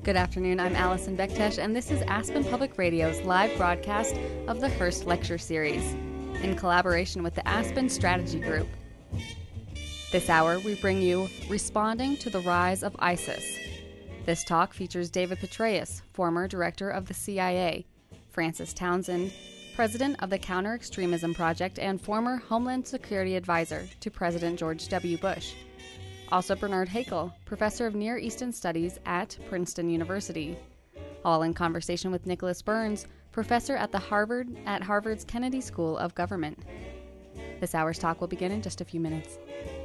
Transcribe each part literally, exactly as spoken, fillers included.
Good afternoon, I'm Allison Bektesh, and this is Aspen Public Radio's live broadcast of the Hearst Lecture Series, in collaboration with the Aspen Strategy Group. This hour, we bring you Responding to the Rise of ISIS. This talk features David Petraeus, former director of the C I A, Frances Townsend, president of the Counter-Extremism Project and former Homeland Security advisor to President George W. Bush. Also Bernard Hakel, professor of Near Eastern Studies at Princeton University. All in conversation with Nicholas Burns, professor at the Harvard at Harvard's Kennedy School of Government. This hour's talk will begin in just a few minutes.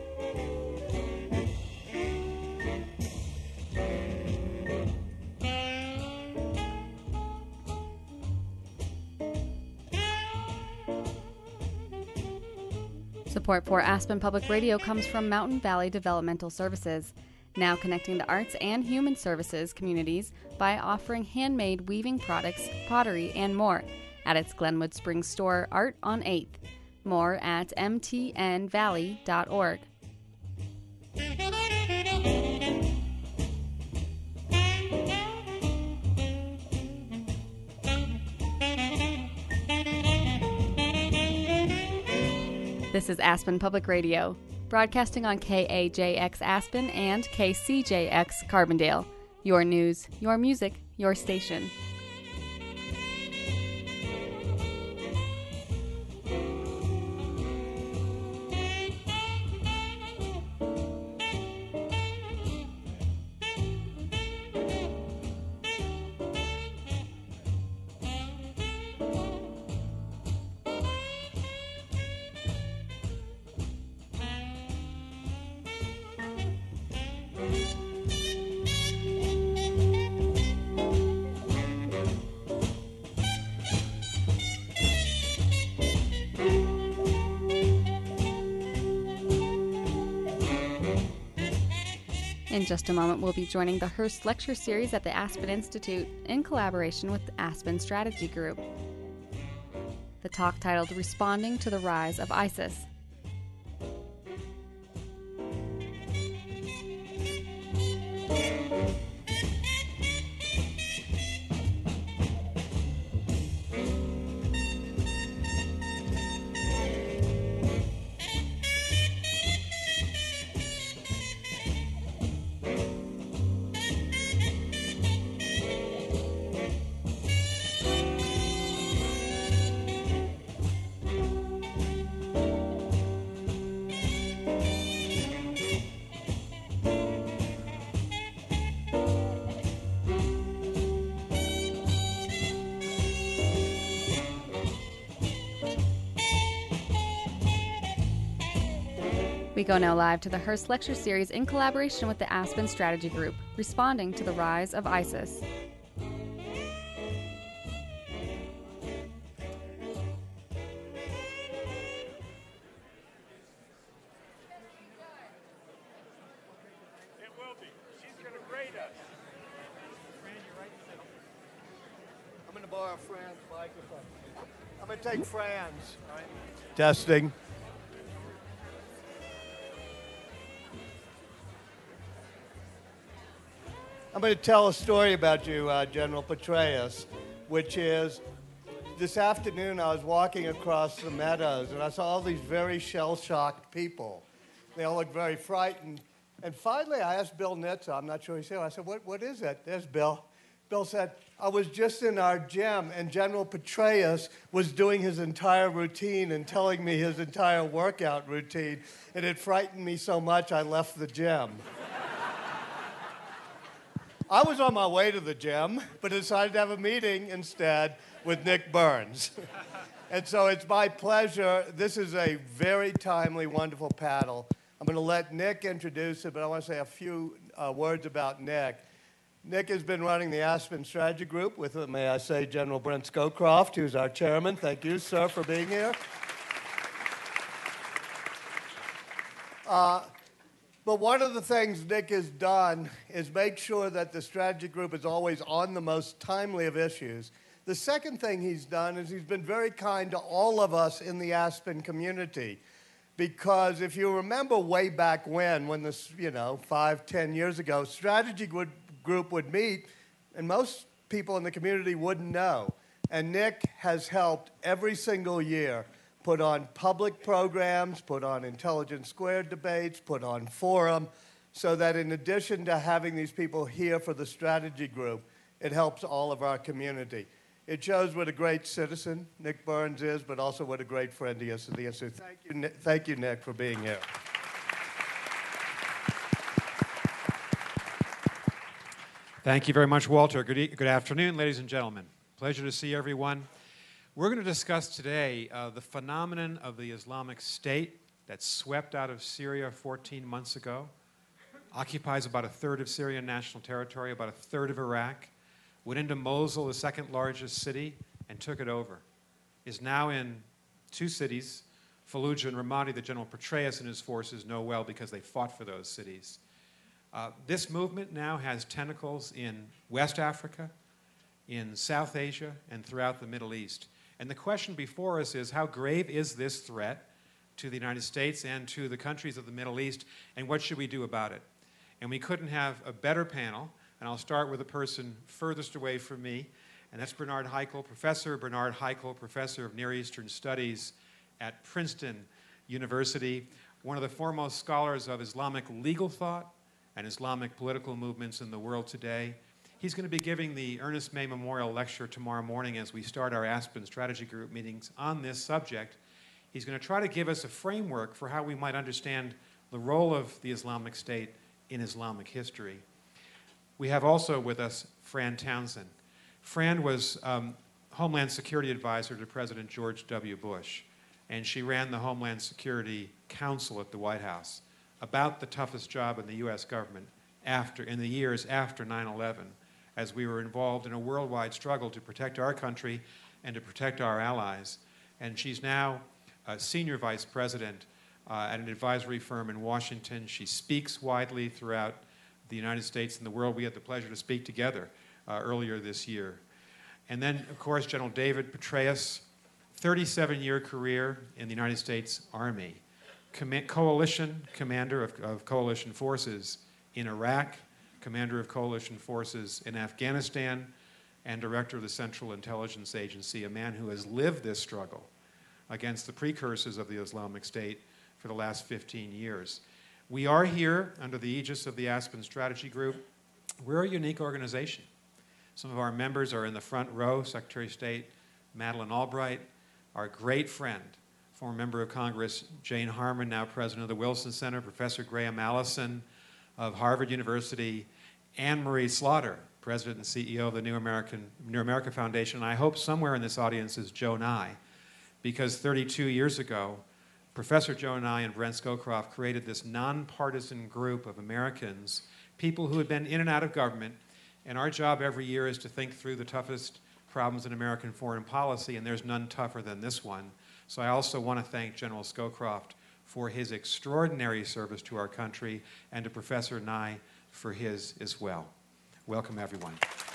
Support for Aspen Public Radio comes from Mountain Valley Developmental Services, now connecting the arts and human services communities by offering handmade weaving products, pottery, and more at its Glenwood Springs store, Art on eighth. More at m t n valley dot org. This is Aspen Public Radio, broadcasting on K A J X Aspen and K C J X Carbondale. Your news, your music, your station. In just a moment, we'll be joining the Hearst Lecture Series at the Aspen Institute in collaboration with the Aspen Strategy Group. The talk titled Responding to the Rise of ISIS. We go now live to the Hearst Lecture Series in collaboration with the Aspen Strategy Group, Responding to the Rise of ISIS. It will be. She's going to grade us. I'm going to borrow Fran's microphone. I'm going to take Fran's. All right. Testing. I'm going to tell a story about you, uh, General Petraeus, which is this afternoon I was walking across the meadows and I saw all these very shell-shocked people. They all looked very frightened. And finally I asked Bill Nitza, I'm not sure he's here, I said, what, what is it? There's Bill. Bill said, I was just in our gym and General Petraeus was doing his entire routine and telling me his entire workout routine. And it frightened me so much I left the gym. I was on my way to the gym, but decided to have a meeting instead with Nick Burns. And so it's my pleasure. This is a very timely, wonderful panel. I'm going to let Nick introduce it, but I want to say a few uh, words about Nick. Nick has been running the Aspen Strategy Group with, may I say, General Brent Scowcroft, who's our chairman. Thank you, sir, for being here. Uh, But one of the things Nick has done is make sure that the strategy group is always on the most timely of issues. The second thing he's done is he's been very kind to all of us in the Aspen community. Because if you remember way back when, when this, you know, five, ten years ago, strategy would, group would meet and most people in the community wouldn't know. And Nick has helped every single year put on public programs, put on Intelligence Squared debates, put on forum, so that in addition to having these people here for the strategy group, it helps all of our community. It shows what a great citizen Nick Burns is, but also what a great friend he is to the Institute. Thank you, Nick, thank you, Nick, for being here. Thank you very much, Walter. Good, e good afternoon, ladies and gentlemen. Pleasure to see everyone. We're going to discuss today uh, the phenomenon of the Islamic State that swept out of Syria fourteen months ago, occupies about a third of Syrian national territory, about a third of Iraq, went into Mosul, the second largest city, and took it over. Is now in two cities, Fallujah and Ramadi, that General Petraeus and his forces know well because they fought for those cities. Uh, this movement now has tentacles in West Africa, in South Asia, and throughout the Middle East. And the question before us is, how grave is this threat to the United States and to the countries of the Middle East, and what should we do about it? And we couldn't have a better panel, and I'll start with the person furthest away from me, and that's Bernard Haykel, Professor Bernard Haykel, Professor of Near Eastern Studies at Princeton University, one of the foremost scholars of Islamic legal thought and Islamic political movements in the world today. He's going to be giving the Ernest May Memorial Lecture tomorrow morning as we start our Aspen Strategy Group meetings on this subject. He's going to try to give us a framework for how we might understand the role of the Islamic State in Islamic history. We have also with us Fran Townsend. Fran was um, Homeland Security Advisor to President George W. Bush, and she ran the Homeland Security Council at the White House, about the toughest job in the U S government after, in the years after nine eleven, as we were involved in a worldwide struggle to protect our country and to protect our allies. And she's now a senior vice president uh, at an advisory firm in Washington. She speaks widely throughout the United States and the world. We had the pleasure to speak together uh, earlier this year. And then, of course, General David Petraeus, thirty-seven year career in the United States Army, Com- coalition commander of, of coalition forces in Iraq, commander of coalition forces in Afghanistan, and director of the Central Intelligence Agency, a man who has lived this struggle against the precursors of the Islamic State for the last fifteen years. We are here under the aegis of the Aspen Strategy Group. We're a unique organization. Some of our members are in the front row, Secretary of State Madeleine Albright, our great friend, former member of Congress Jane Harman, now president of the Wilson Center, Professor Graham Allison of Harvard University, Anne Marie Slaughter, president and C E O of the New American New America Foundation. And I hope somewhere in this audience is Joe Nye, because thirty-two years ago, Professor Joe Nye and Brent Scowcroft created this nonpartisan group of Americans, people who had been in and out of government, and our job every year is to think through the toughest problems in American foreign policy, and there's none tougher than this one. So I also want to thank General Scowcroft for his extraordinary service to our country, and to Professor Nye for his as well. Welcome, everyone.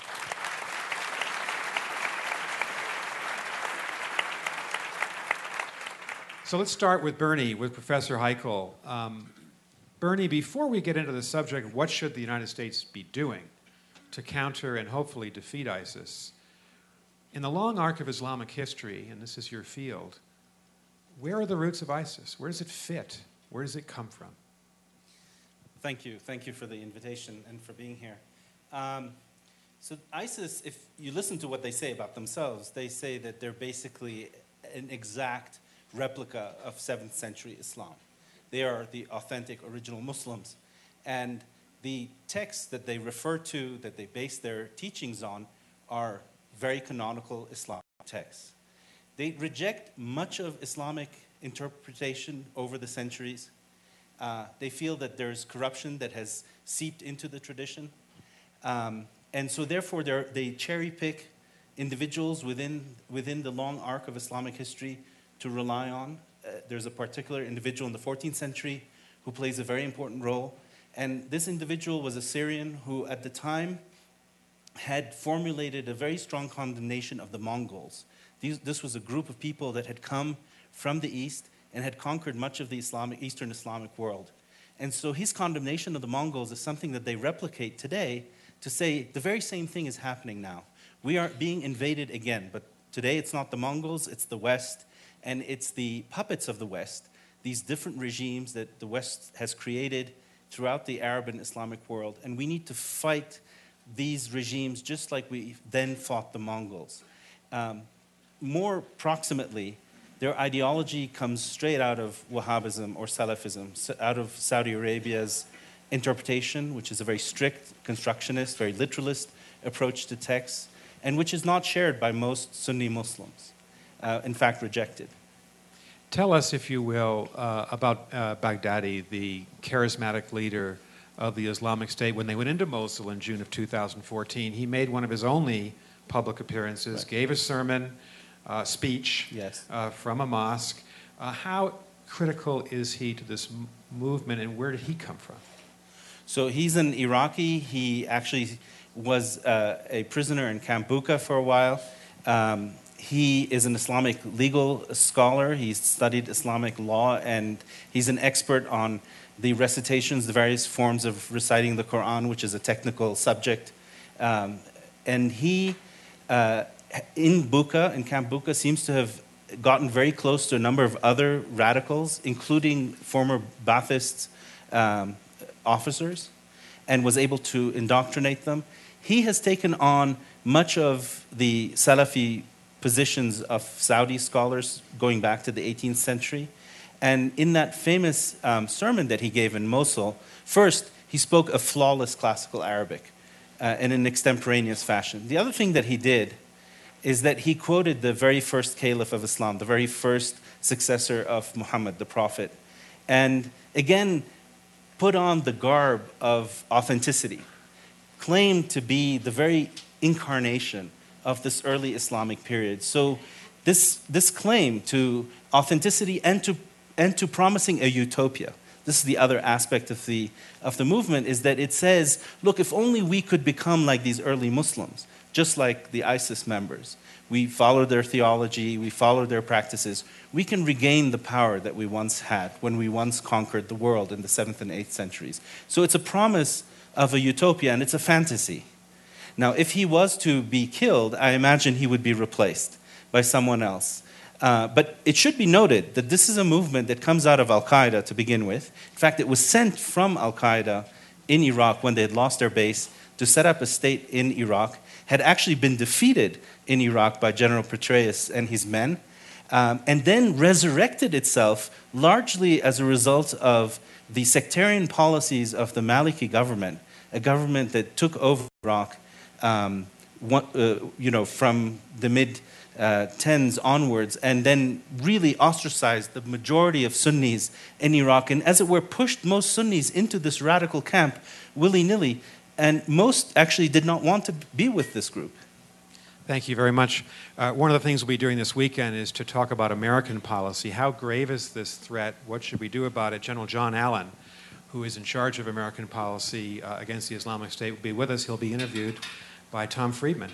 So let's start with Bernie, with Professor Haykel. Um, Bernie, before we get into the subject of what should the United States be doing to counter and hopefully defeat ISIS, in the long arc of Islamic history, and this is your field, where are the roots of ISIS? Where does it fit? Where does it come from? Thank you. Thank you for the invitation and for being here. Um, so ISIS, if you listen to what they say about themselves, they say that they're basically an exact replica of seventh century Islam. They are the authentic original Muslims. And the texts that they refer to, that they base their teachings on, are very canonical Islamic texts. They reject much of Islamic interpretation over the centuries. Uh, they feel that there's corruption that has seeped into the tradition. Um, and so therefore they cherry pick individuals within, within the long arc of Islamic history to rely on. Uh, there's a particular individual in the fourteenth century who plays a very important role. And this individual was a Syrian who at the time had formulated a very strong condemnation of the Mongols. These, this was a group of people that had come from the East and had conquered much of the Islamic, Eastern Islamic world. And so his condemnation of the Mongols is something that they replicate today to say the very same thing is happening now. We are being invaded again, but today it's not the Mongols, it's the West, and it's the puppets of the West, these different regimes that the West has created throughout the Arab and Islamic world, and we need to fight these regimes just like we then fought the Mongols. Um, more proximately, their ideology comes straight out of Wahhabism or Salafism, out of Saudi Arabia's interpretation, which is a very strict, constructionist, very literalist approach to texts, and which is not shared by most Sunni Muslims, uh, in fact rejected. Tell us, if you will, uh, about uh, Baghdadi, the charismatic leader of the Islamic State. When they went into Mosul in June of two thousand fourteen, he made one of his only public appearances, right. gave a sermon, uh, speech yes. uh, from a mosque. Uh, how critical is he to this m- movement, and where did he come from? So he's an Iraqi. He actually was uh, a prisoner in Camp Bucca for a while. Um, he is an Islamic legal scholar. He's studied Islamic law, and he's an expert on the recitations, the various forms of reciting the Quran, which is a technical subject. Um, and he, uh, in Bucca, in Camp Bucca, seems to have gotten very close to a number of other radicals, including former Ba'athist um, officers, and was able to indoctrinate them. He has taken on much of the Salafi positions of Saudi scholars going back to the eighteenth century. And in that famous um, sermon that he gave in Mosul, first, he spoke a flawless classical Arabic uh, in an extemporaneous fashion. The other thing that he did is that he quoted the very first caliph of Islam, the very first successor of Muhammad, the prophet, and again, put on the garb of authenticity, claimed to be the very incarnation of this early Islamic period. So this, this claim to authenticity and to, and to promising a utopia, this is the other aspect of the, of the movement, is that it says, look, if only we could become like these early Muslims, just like the ISIS members. We follow their theology, we follow their practices. We can regain the power that we once had when we once conquered the world in the seventh and eighth centuries. So it's a promise of a utopia, and it's a fantasy. Now, if he was to be killed, I imagine he would be replaced by someone else. Uh, but it should be noted that this is a movement that comes out of Al-Qaeda to begin with. In fact, it was sent from Al-Qaeda in Iraq when they had lost their base to set up a state in Iraq, had actually been defeated in Iraq by General Petraeus and his men, um, and then resurrected itself largely as a result of the sectarian policies of the Maliki government, a government that took over Iraq um, one, uh, you know, from the mid uh, tens onwards, and then really ostracized the majority of Sunnis in Iraq, and as it were, pushed most Sunnis into this radical camp willy-nilly. And most actually did not want to be with this group. Thank you very much. Uh, one of the things we'll be doing this weekend is to talk about American policy. How grave is this threat? What should we do about it? General John Allen, who is in charge of American policy uh, against the Islamic State, will be with us. He'll be interviewed by Tom Friedman.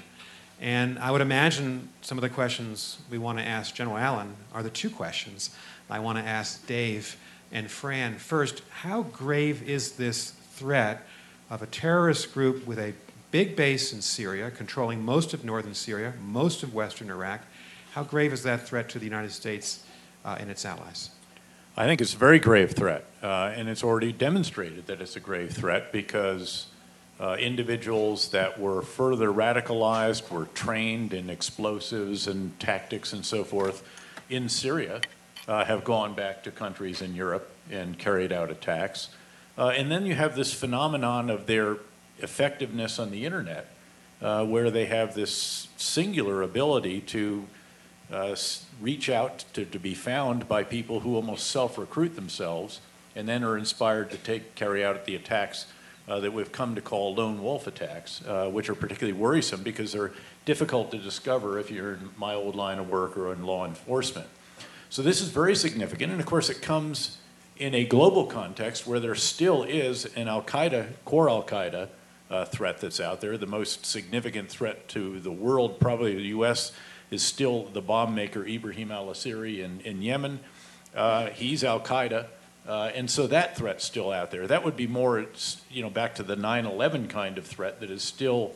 And I would imagine some of the questions we want to ask General Allen are the two questions I want to ask Dave and Fran. First, how grave is this threat of a terrorist group with a big base in Syria, controlling most of northern Syria, most of western Iraq? How grave is that threat to the United States uh, and its allies? I think it's a very grave threat, uh, and it's already demonstrated that it's a grave threat because uh, individuals that were further radicalized, were trained in explosives and tactics and so forth in Syria, uh, have gone back to countries in Europe and carried out attacks. Uh, and then you have this phenomenon of their effectiveness on the internet, uh, where they have this singular ability to uh, reach out to, to be found by people who almost self-recruit themselves and then are inspired to take carry out the attacks uh, that we've come to call lone wolf attacks, uh, which are particularly worrisome because they're difficult to discover if you're in my old line of work or in law enforcement. So this is very significant, and of course it comes in a global context where there still is an Al-Qaeda, core Al-Qaeda uh, threat that's out there. The most significant threat to the world, probably the U S, is still the bomb maker Ibrahim al-Asiri in, in Yemen. Uh, he's Al-Qaeda. Uh, and so that threat's still out there. That would be more, you know, back to the nine eleven kind of threat that is still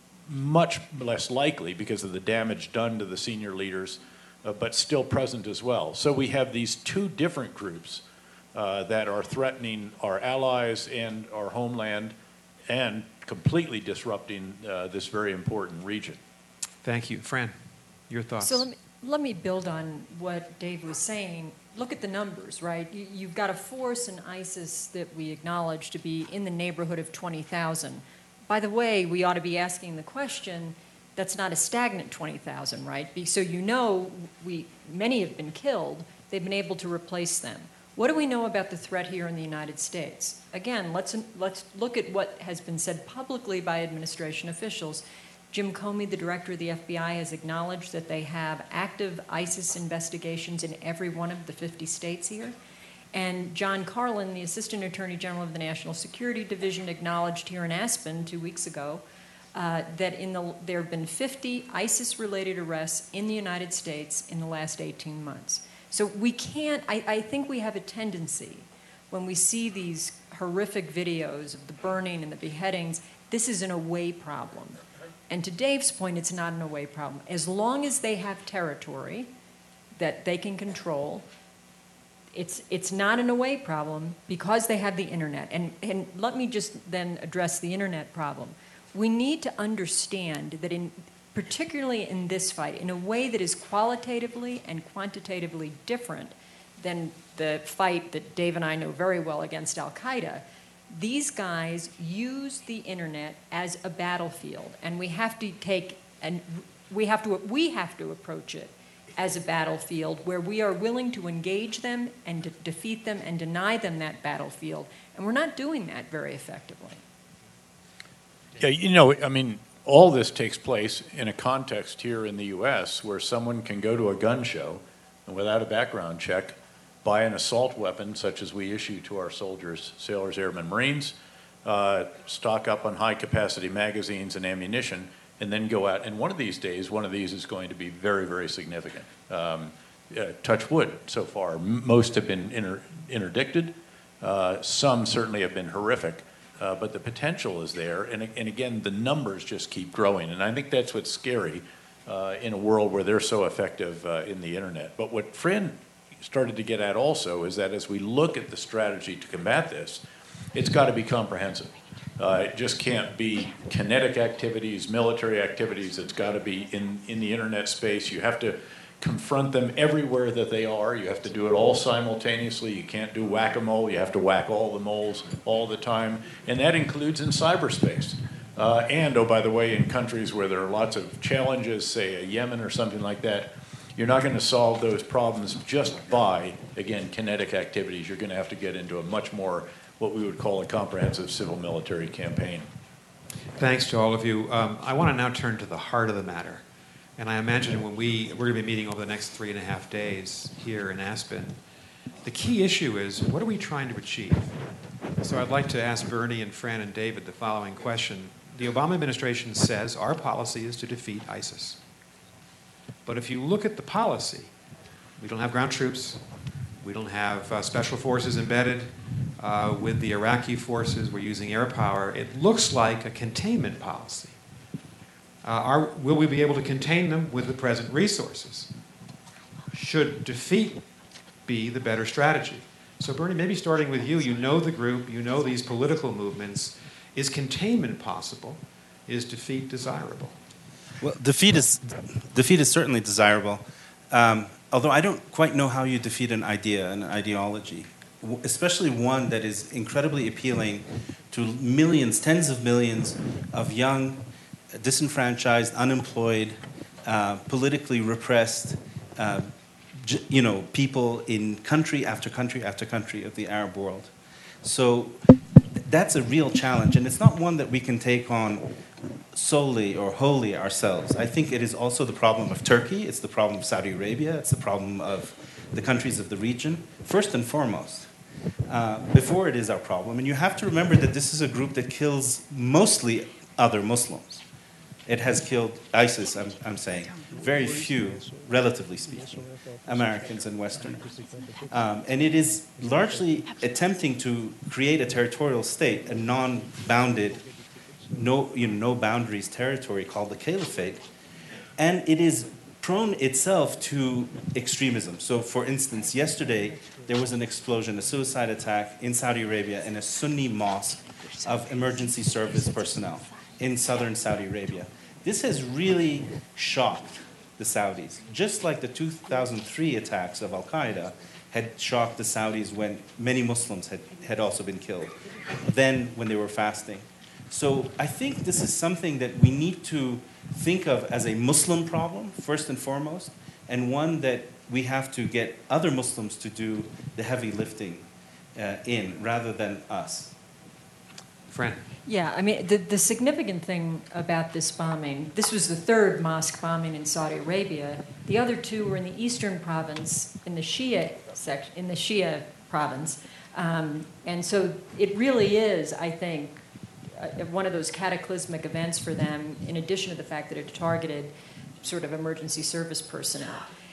much less likely because of the damage done to the senior leaders, uh, but still present as well. So we have these two different groups uh, that are threatening our allies and our homeland and completely disrupting uh, this very important region. Thank you. Fran, your thoughts? So let me, let me build on what Dave was saying. Look at the numbers, right? You, you've got a force in ISIS that we acknowledge to be in the neighborhood of twenty thousand. By the way, we ought to be asking the question, that's not a stagnant twenty thousand, right? So you know we, many have been killed. They've been able to replace them. What do we know about the threat here in the United States? Again, let's, let's look at what has been said publicly by administration officials. Jim Comey, the director of the F B I, has acknowledged that they have active ISIS investigations in every one of the fifty states here. And John Carlin, the Assistant Attorney General of the National Security Division, acknowledged here in Aspen two weeks ago uh, that in the, there have been fifty ISIS-related arrests in the United States in the last eighteen months. So we can't, I, I think we have a tendency when we see these horrific videos of the burning and the beheadings, this is an away problem. And to Dave's point, it's not an away problem. As long as they have territory that they can control, it's, it's not an away problem because they have the internet. And, and let me just then address the internet problem. We need to understand that in, particularly in this fight, in a way that is qualitatively and quantitatively different than the fight that Dave and I know very well against Al-Qaeda, these guys use the internet as a battlefield, and we have to take and we have to we have to approach it as a battlefield where we are willing to engage them and to defeat them and deny them that battlefield, and we're not doing that very effectively. Yeah, you know, I mean, all this takes place in a context here in the U S where someone can go to a gun show and without a background check buy an assault weapon such as we issue to our soldiers, sailors, airmen, Marines, uh, stock up on high-capacity magazines and ammunition, and then go out. And one of these days, one of these is going to be very, very significant. Um, uh, touch wood so far. M- most have been inter- interdicted. Uh, some certainly have been horrific. Uh, but the potential is there. And, and again, the numbers just keep growing. And I think that's what's scary uh, in a world where they're so effective uh, in the internet. But what Fran started to get at also is that as we look at the strategy to combat this, it's got to be comprehensive. Uh, it just can't be kinetic activities, military activities. It's got to be in, in the internet space. You have to confront them everywhere that they are. You have to do it all simultaneously. You can't do whack-a-mole. You have to whack all the moles all the time. And that includes in cyberspace. Uh, and, oh, by the way, in countries where there are lots of challenges, say a Yemen or something like that, you're not going to solve those problems just by, again, kinetic activities. You're going to have to get into a much more, what we would call a comprehensive civil-military campaign. Thanks to all of you. Um, I want to now turn to the heart of the matter. And I imagine when we, we're going to be meeting over the next three and a half days here in Aspen, the key issue is, what are we trying to achieve? So I'd like to ask Bernie and Fran and David the following question. The Obama administration says our policy is to defeat ISIS. But if you look at the policy, we don't have ground troops, we don't have uh, special forces embedded uh, with the Iraqi forces, we're using air power. It looks like a containment policy. Uh, are, will we be able to contain them with the present resources? Should defeat be the better strategy? So Bernie, maybe starting with you, you know the group, you know these political movements. Is containment possible? Is defeat desirable? Well, defeat is, defeat is certainly desirable, um, although I don't quite know how you defeat an idea, an ideology, w- especially one that is incredibly appealing to millions, tens of millions of young, disenfranchised, unemployed, uh, politically repressed, uh, j- you know, people in country after country after country of the Arab world. So that's a real challenge, and it's not one that we can take on solely or wholly ourselves. I think it is also the problem of Turkey, it's the problem of Saudi Arabia, it's the problem of the countries of the region, first and foremost, uh, before it is our problem. And you have to remember that this is a group that kills mostly other Muslims. it has killed, ISIS, I'm, I'm saying, very few, relatively speaking, Americans and Westerners. Um, and it is largely attempting to create a territorial state, a non-bounded, no, you know, no boundaries territory called the Caliphate. And it is prone itself to extremism. So for instance, yesterday, there was an explosion, a suicide attack in Saudi Arabia in a Sunni mosque of emergency service personnel in southern Saudi Arabia. This has really shocked the Saudis, just like the two thousand three attacks of Al-Qaeda had shocked the Saudis when many Muslims had, had also been killed, then when they were fasting. So I think this is something that we need to think of as a Muslim problem, first and foremost, and one that we have to get other Muslims to do the heavy lifting uh, in, rather than us. Fran. Yeah, I mean, the, the significant thing about this bombing, this was the third mosque bombing in Saudi Arabia. The other two were in the eastern province, in the Shia section, in the Shia province. Um, and so it really is, I think, uh, one of those cataclysmic events for them, in addition to the fact that it targeted sort of emergency service personnel.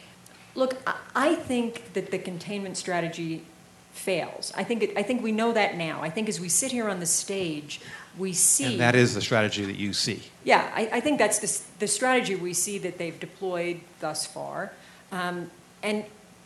Look, I, I think that the containment strategy fails. I think, it, I think we know that now. I think as we sit here on the stage, we see... And that is the strategy that you see. Yeah, I, I think that's the, the strategy we see that they've deployed thus far. Um, and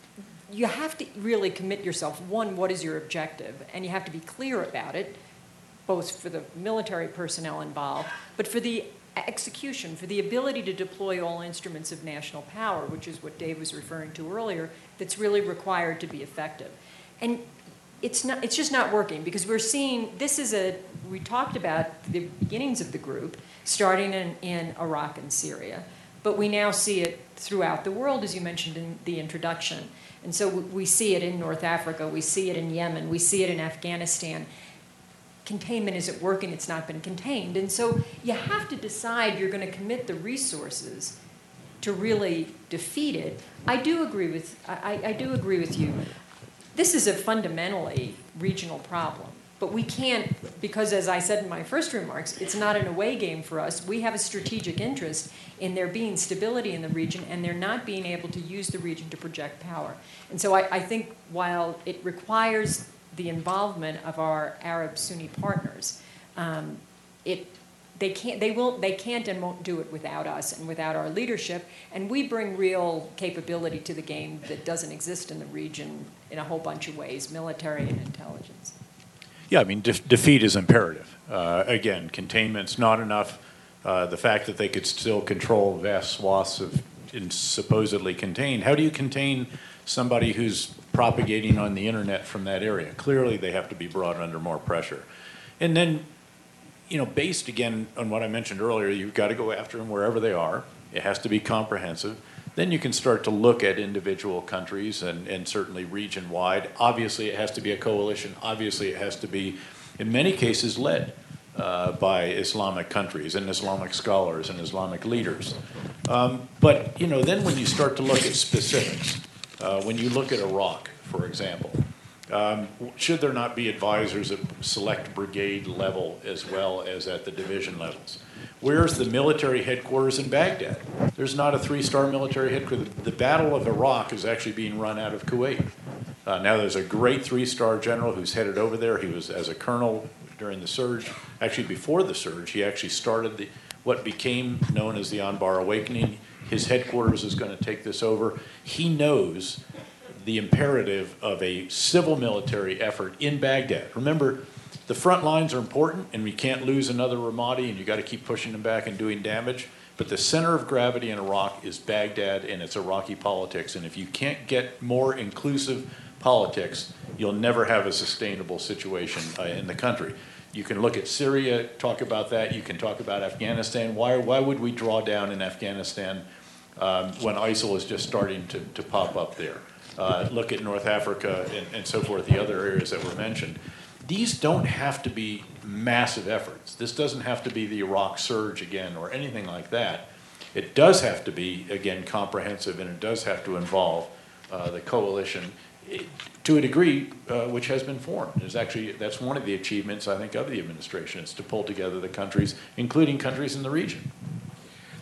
you have to really commit yourself. One, what is your objective? And you have to be clear about it, both for the military personnel involved, but for the execution, for the ability to deploy all instruments of national power, which is what Dave was referring to earlier, that's really required to be effective. And it's not, it's just not working, because we're seeing, this is a, we talked about the beginnings of the group starting in, in Iraq and Syria, but we now see it throughout the world, as you mentioned in the introduction. And so we see it in North Africa, we see it in Yemen, we see it in Afghanistan. Containment isn't working, it's not been contained. And so you have to decide you're going to commit the resources to really defeat it. I do agree with, I, I do agree with you. This is a fundamentally regional problem, but we can't, because as I said in my first remarks, it's not an away game for us. We have a strategic interest in there being stability in the region and there not being able to use the region to project power. And so I, I think while it requires the involvement of our Arab Sunni partners, um, it, they can't, they will, they can't and won't do it without us and without our leadership. And we bring real capability to the game that doesn't exist in the region in a whole bunch of ways, military and intelligence. Yeah, I mean, de defeat is imperative. Uh, again, containment's not enough. Uh, the fact that they could still control vast swaths of in supposedly contained. How do you contain somebody who's propagating on the internet from that area? Clearly, they have to be brought under more pressure. And then, you know, based again on what I mentioned earlier, you've got to go after them wherever they are. It has to be comprehensive. Then you can start to look at individual countries and, and certainly region-wide. Obviously, it has to be a coalition. Obviously, it has to be, in many cases, led uh, by Islamic countries and Islamic scholars and Islamic leaders. Um, but, you know, then when you start to look at specifics, uh, when you look at Iraq, for example, um, should there not be advisors at select brigade level as well as at the division levels? Where's the military headquarters in Baghdad? There's not a three-star military headquarters. The Battle of Iraq is actually being run out of Kuwait. Uh, now there's a great three-star general who's headed over there. He was as a colonel during the surge. Actually, before the surge, he actually started the, what became known as the Anbar Awakening. His headquarters is going to take this over. He knows the imperative of a civil military effort in Baghdad. Remember, the front lines are important, and we can't lose another Ramadi, and you got to keep pushing them back and doing damage. But the center of gravity in Iraq is Baghdad, and it's Iraqi politics. And if you can't get more inclusive politics, you'll never have a sustainable situation uh, in the country. You can look at Syria, talk about that. You can talk about Afghanistan. Why, why would we draw down in Afghanistan um, when ISIL is just starting to, to pop up there? Uh, look at North Africa and, and so forth, the other areas that were mentioned. These don't have to be massive efforts. This doesn't have to be the Iraq surge again or anything like that. It does have to be, again, comprehensive, and it does have to involve uh, the coalition it, to a degree uh, which has been formed. It's actually, that's one of the achievements, I think, of the administration, is to pull together the countries, including countries in the region.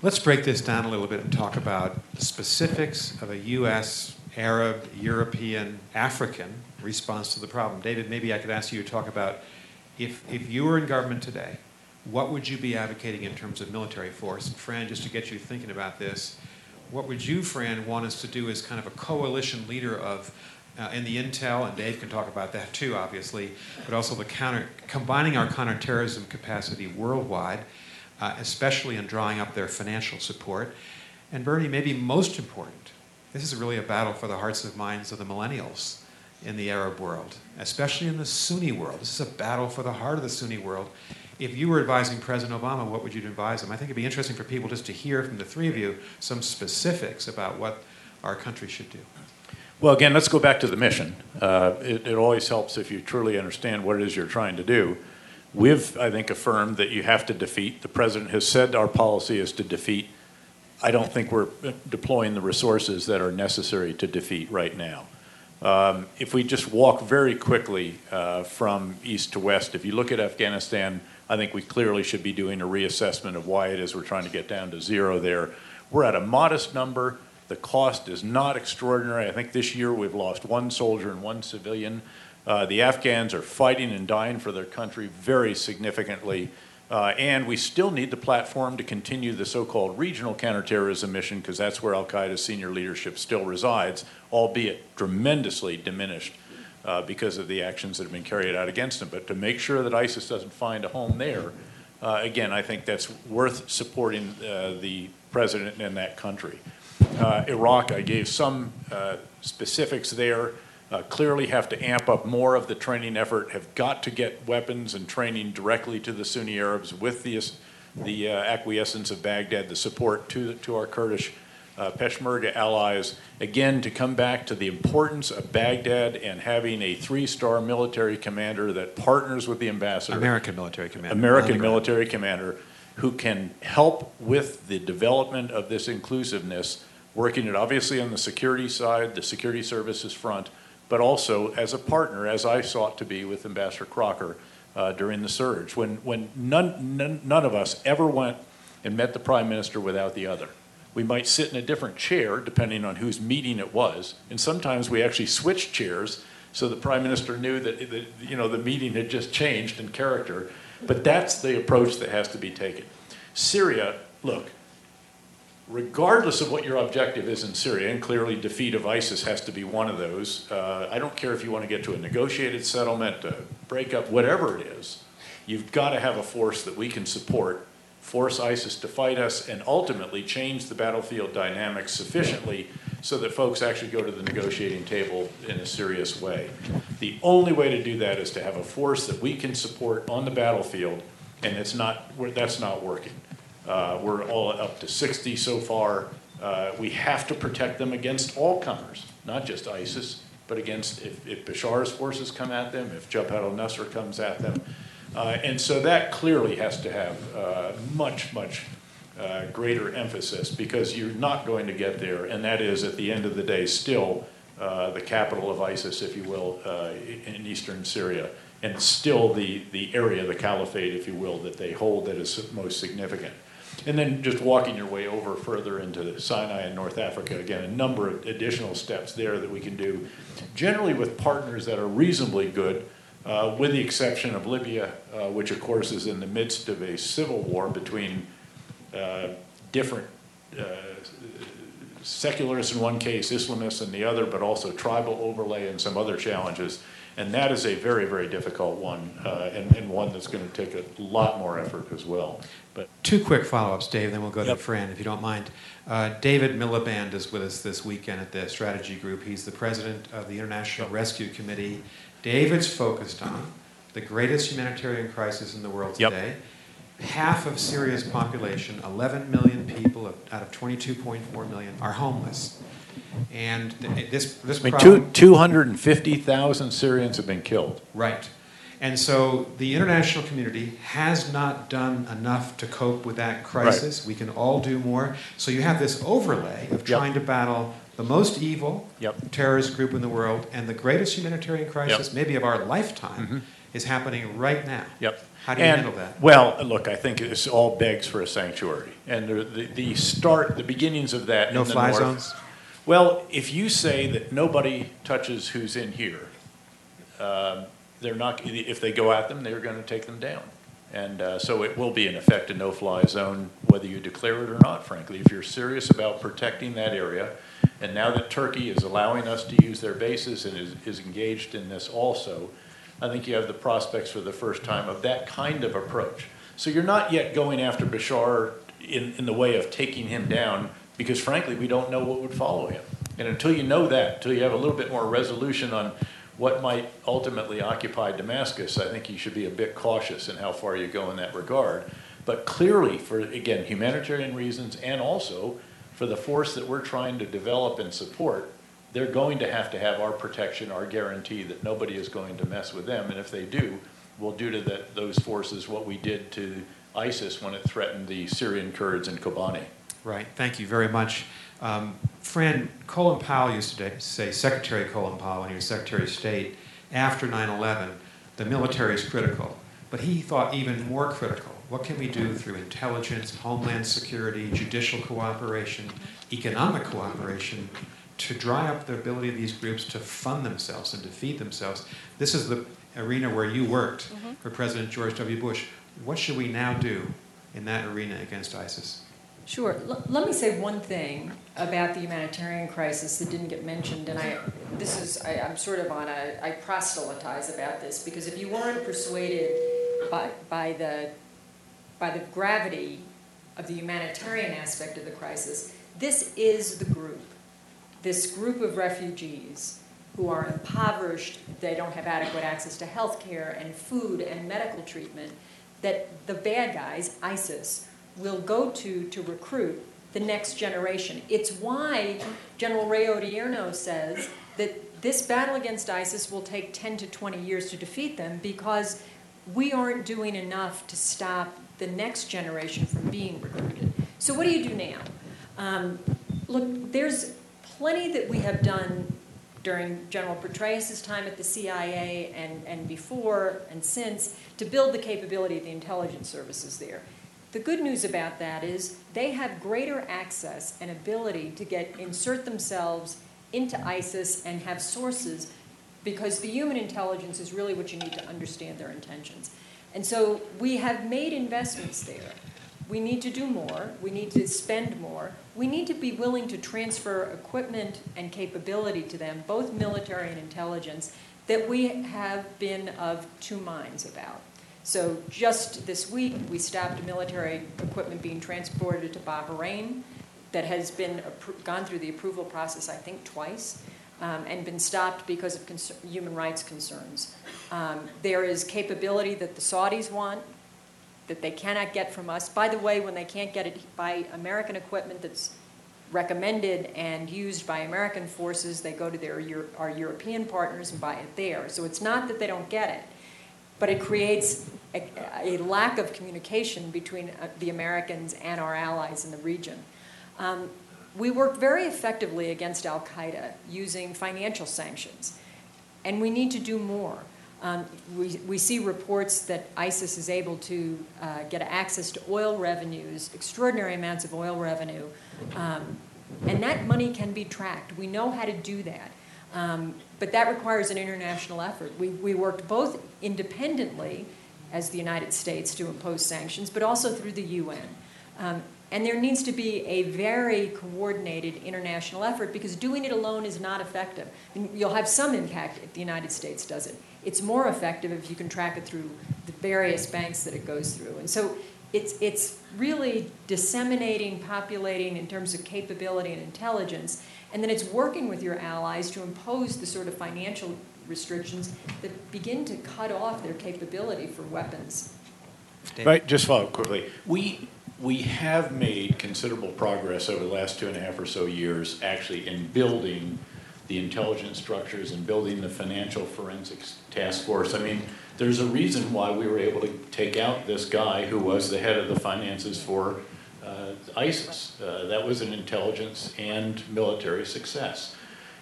Let's break this down a little bit and talk about the specifics of a U S, Arab, European, African response to the problem. David, maybe I could ask you to talk about if, if you were in government today, what would you be advocating in terms of military force? And Fran, just to get you thinking about this, what would you, Fran, want us to do as kind of a coalition leader of, uh, in the intel, and Dave can talk about that too, obviously, but also the counter, combining our counterterrorism capacity worldwide, uh, especially in drawing up their financial support. And Bernie, maybe most important, this is really a battle for the hearts and minds of the millennials in the Arab world, especially in the Sunni world. This is a battle for the heart of the Sunni world. If you were advising President Obama, what would you advise him? I think it'd be interesting for people just to hear from the three of you some specifics about what our country should do. Well, again, let's go back to the mission. Uh, it, it always helps if you truly understand what it is you're trying to do. We've, I think, affirmed that you have to defeat. The president has said our policy is to defeat. I don't think we're deploying the resources that are necessary to defeat right now. Um, if we just walk very quickly uh, from east to west, if you look at Afghanistan, I think we clearly should be doing a reassessment of why it is we're trying to get down to zero there. We're at a modest number. The cost is not extraordinary. I think this year we've lost one soldier and one civilian. Uh, the Afghans are fighting and dying for their country very significantly. Uh, and we still need the platform to continue the so-called regional counterterrorism mission, because that's where al-Qaeda's senior leadership still resides, albeit tremendously diminished uh, because of the actions that have been carried out against them. But to make sure that ISIS doesn't find a home there, uh, again, I think that's worth supporting uh, the president in that country. Uh, Iraq, I gave some uh, specifics there. Uh, clearly have to amp up more of the training effort, have got to get weapons and training directly to the Sunni Arabs with the, the uh, acquiescence of Baghdad, the support to, the, to our Kurdish uh, Peshmerga allies. Again, to come back to the importance of Baghdad and having a three-star military commander that partners with the ambassador. American military commander. American military commander who can help with the development of this inclusiveness, working it obviously on the security side, the security services front, but also as a partner, as I sought to be with Ambassador Crocker uh, during the surge, when, when none, none, none of us ever went and met the Prime Minister without the other. We might sit in a different chair, depending on whose meeting it was, and sometimes we actually switched chairs so the Prime Minister knew that, that you know, the meeting had just changed in character. But that's the approach that has to be taken. Syria, look, regardless of what your objective is in Syria, and clearly defeat of ISIS has to be one of those, uh, I don't care if you want to get to a negotiated settlement, a breakup, whatever it is, you've got to have a force that we can support, force ISIS to fight us, and ultimately change the battlefield dynamics sufficiently so that folks actually go to the negotiating table in a serious way. The only way to do that is to have a force that we can support on the battlefield, and it's not, that's not working. Uh, we're all up to sixty so far. Uh, we have to protect them against all comers, not just ISIS, but against if, if Bashar's forces come at them, if Jabhat al-Nusra comes at them. Uh, and so that clearly has to have uh, much, much uh, greater emphasis, because you're not going to get there, and that is, at the end of the day, still uh, the capital of ISIS, if you will, uh, in eastern Syria, and still the, the area, the caliphate, if you will, that they hold that is most significant. And then just walking your way over further into Sinai and North Africa, again, a number of additional steps there that we can do, generally with partners that are reasonably good, uh, with the exception of Libya, uh, which of course is in the midst of a civil war between uh, different uh, secularists in one case, Islamists in the other, but also tribal overlay and some other challenges. And that is a very, very difficult one, uh, and, and one that's going to take a lot more effort as well. But two quick follow-ups, Dave, then we'll go yep. to Fran, if you don't mind. Uh, David Miliband is with us this weekend at the Strategy Group. He's the president of the International Rescue Committee. David's focused on the greatest humanitarian crisis in the world today. Yep. Half of Syria's population, eleven million people out of twenty-two point four million, are homeless. And this, this I mean, problem... two hundred fifty thousand Syrians have been killed. Right. And so the international community has not done enough to cope with that crisis. Right. We can all do more. So you have this overlay of trying yep. to battle the most evil yep. terrorist group in the world and the greatest humanitarian crisis, yep. maybe of our lifetime, mm-hmm. is happening right now. Yep. How do you and, handle that? Well, look, I think this all begs for a sanctuary. And the, the, the start, the beginnings of that No in the fly north, zones? Well, if you say that nobody touches who's in here, um, they're not, if they go at them, they're going to take them down. And uh, so it will be, in effect, a no-fly zone, whether you declare it or not, frankly. If you're serious about protecting that area, and now that Turkey is allowing us to use their bases and is, is engaged in this also, I think you have the prospects for the first time of that kind of approach. So you're not yet going after Bashar in, in the way of taking him down, because frankly, we don't know what would follow him. And until you know that, until you have a little bit more resolution on what might ultimately occupy Damascus, I think you should be a bit cautious in how far you go in that regard. But clearly, for, again, humanitarian reasons and also for the force that we're trying to develop and support, they're going to have to have our protection, our guarantee that nobody is going to mess with them. And if they do, we'll do to the, those forces what we did to ISIS when it threatened the Syrian Kurds in Kobani. Right. Thank you very much. Um, Fran, Colin Powell used to say, Secretary Colin Powell, when he was Secretary of State, after nine eleven, the military is critical. But he thought even more critical. What can we do through intelligence, homeland security, judicial cooperation, economic cooperation to dry up the ability of these groups to fund themselves and to feed themselves? This is the arena where you worked mm-hmm. for President George W. Bush. What should we now do in that arena against ISIS? Sure. L- let me say one thing about the humanitarian crisis that didn't get mentioned, and I, this is, I, I'm sort of on a, I proselytize about this, because if you weren't persuaded by, by the, by the gravity of the humanitarian aspect of the crisis, this is the group, this group of refugees who are impoverished, they don't have adequate access to health care and food and medical treatment, that the bad guys, ISIS, will go to to recruit the next generation. It's why General Ray Odierno says that this battle against ISIS will take ten to twenty years to defeat them, because we aren't doing enough to stop the next generation from being recruited. So what do you do now? Um, look, there's plenty that we have done during General Petraeus' time at the C I A and, and before and since to build the capability of the intelligence services there. The good news about that is they have greater access and ability to get insert themselves into ISIS and have sources, because the human intelligence is really what you need to understand their intentions. And so we have made investments there. We need to do more. We need to spend more. We need to be willing to transfer equipment and capability to them, both military and intelligence, that we have been of two minds about. So just this week, we stopped military equipment being transported to Bahrain that has been gone through the approval process, I think, twice, um, and been stopped because of cons- human rights concerns. Um, there is capability that the Saudis want that they cannot get from us. By the way, when they can't get it by American equipment that's recommended and used by American forces, they go to their Euro- our European partners and buy it there. So it's not that they don't get it, but it creates a, a lack of communication between uh, the Americans and our allies in the region. Um, we work very effectively against al-Qaeda using financial sanctions, and we need to do more. Um, we, we see reports that ISIS is able to uh, get access to oil revenues, extraordinary amounts of oil revenue, um, and that money can be tracked. We know how to do that. Um, but that requires an international effort. We, we worked both independently as the United States to impose sanctions, but also through the U N. Um, and there needs to be a very coordinated international effort, because doing it alone is not effective. And you'll have some impact if the United States does it. It's more effective if you can track it through the various banks that it goes through. And so it's, it's really disseminating, populating in terms of capability and intelligence, and then it's working with your allies to impose the sort of financial restrictions that begin to cut off their capability for weapons. Right, just follow up quickly. We, we have made considerable progress over the last two and a half or so years actually in building the intelligence structures and building the financial forensics task force. I mean, there's a reason why we were able to take out this guy who was the head of the finances for uh, ISIS. Uh, that was an intelligence and military success.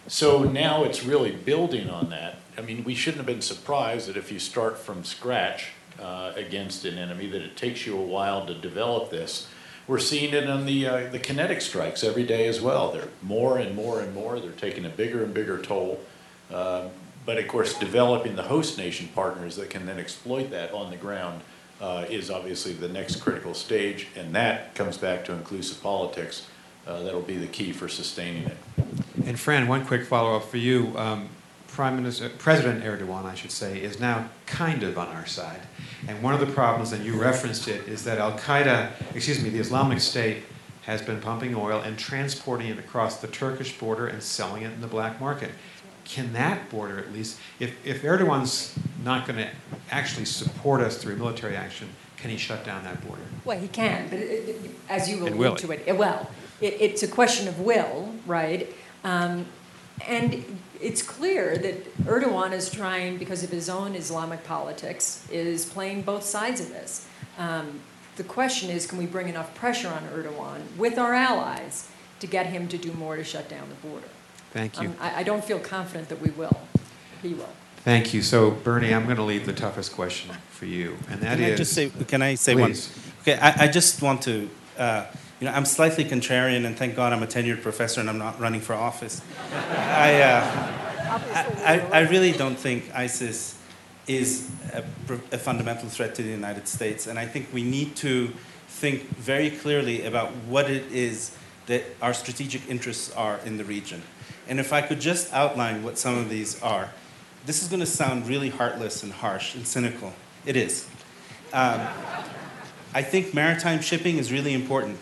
So now it's really building on that. I mean, we shouldn't have been surprised that if you start from scratch uh, against an enemy, that it takes you a while to develop this. We're seeing it on the, uh, the kinetic strikes every day as well. They're more and more and more. They're taking a bigger and bigger toll. Uh, but of course, developing the host nation partners that can then exploit that on the ground uh, is obviously the next critical stage. And that comes back to inclusive politics. Uh, that'll be the key for sustaining it. And Fran, one quick follow-up for you. Um, Prime Minister, President Erdogan, I should say, is now kind of on our side. And one of the problems, and you referenced it, is that Al-Qaeda, excuse me, the Islamic State has been pumping oil and transporting it across the Turkish border and selling it in the black market. Can that border at least, if, if Erdogan's not going to actually support us through military action, can he shut down that border? Well, he can, but it, it, as you And will allude he? to it, it- well, it, it's a question of will, right? Um, and it's clear that Erdogan is trying, because of his own Islamic politics, is playing both sides of this. Um, the question is, can we bring enough pressure on Erdogan with our allies to get him to do more to shut down the border? Thank you. Um, I, I don't feel confident that we will. He will. Thank you. So, Bernie, I'm going to leave the toughest question for you, and that Can is... I just say, can I say Please. one? Okay, I, I just want to, uh, you know, I'm slightly contrarian, and thank God I'm a tenured professor and I'm not running for office. I, uh, I, I, I really don't think ISIS is a, a fundamental threat to the United States, and I think we need to think very clearly about what it is that our strategic interests are in the region. And if I could just outline what some of these are. This is going to sound really heartless and harsh and cynical. It is. Um, I think maritime shipping is really important.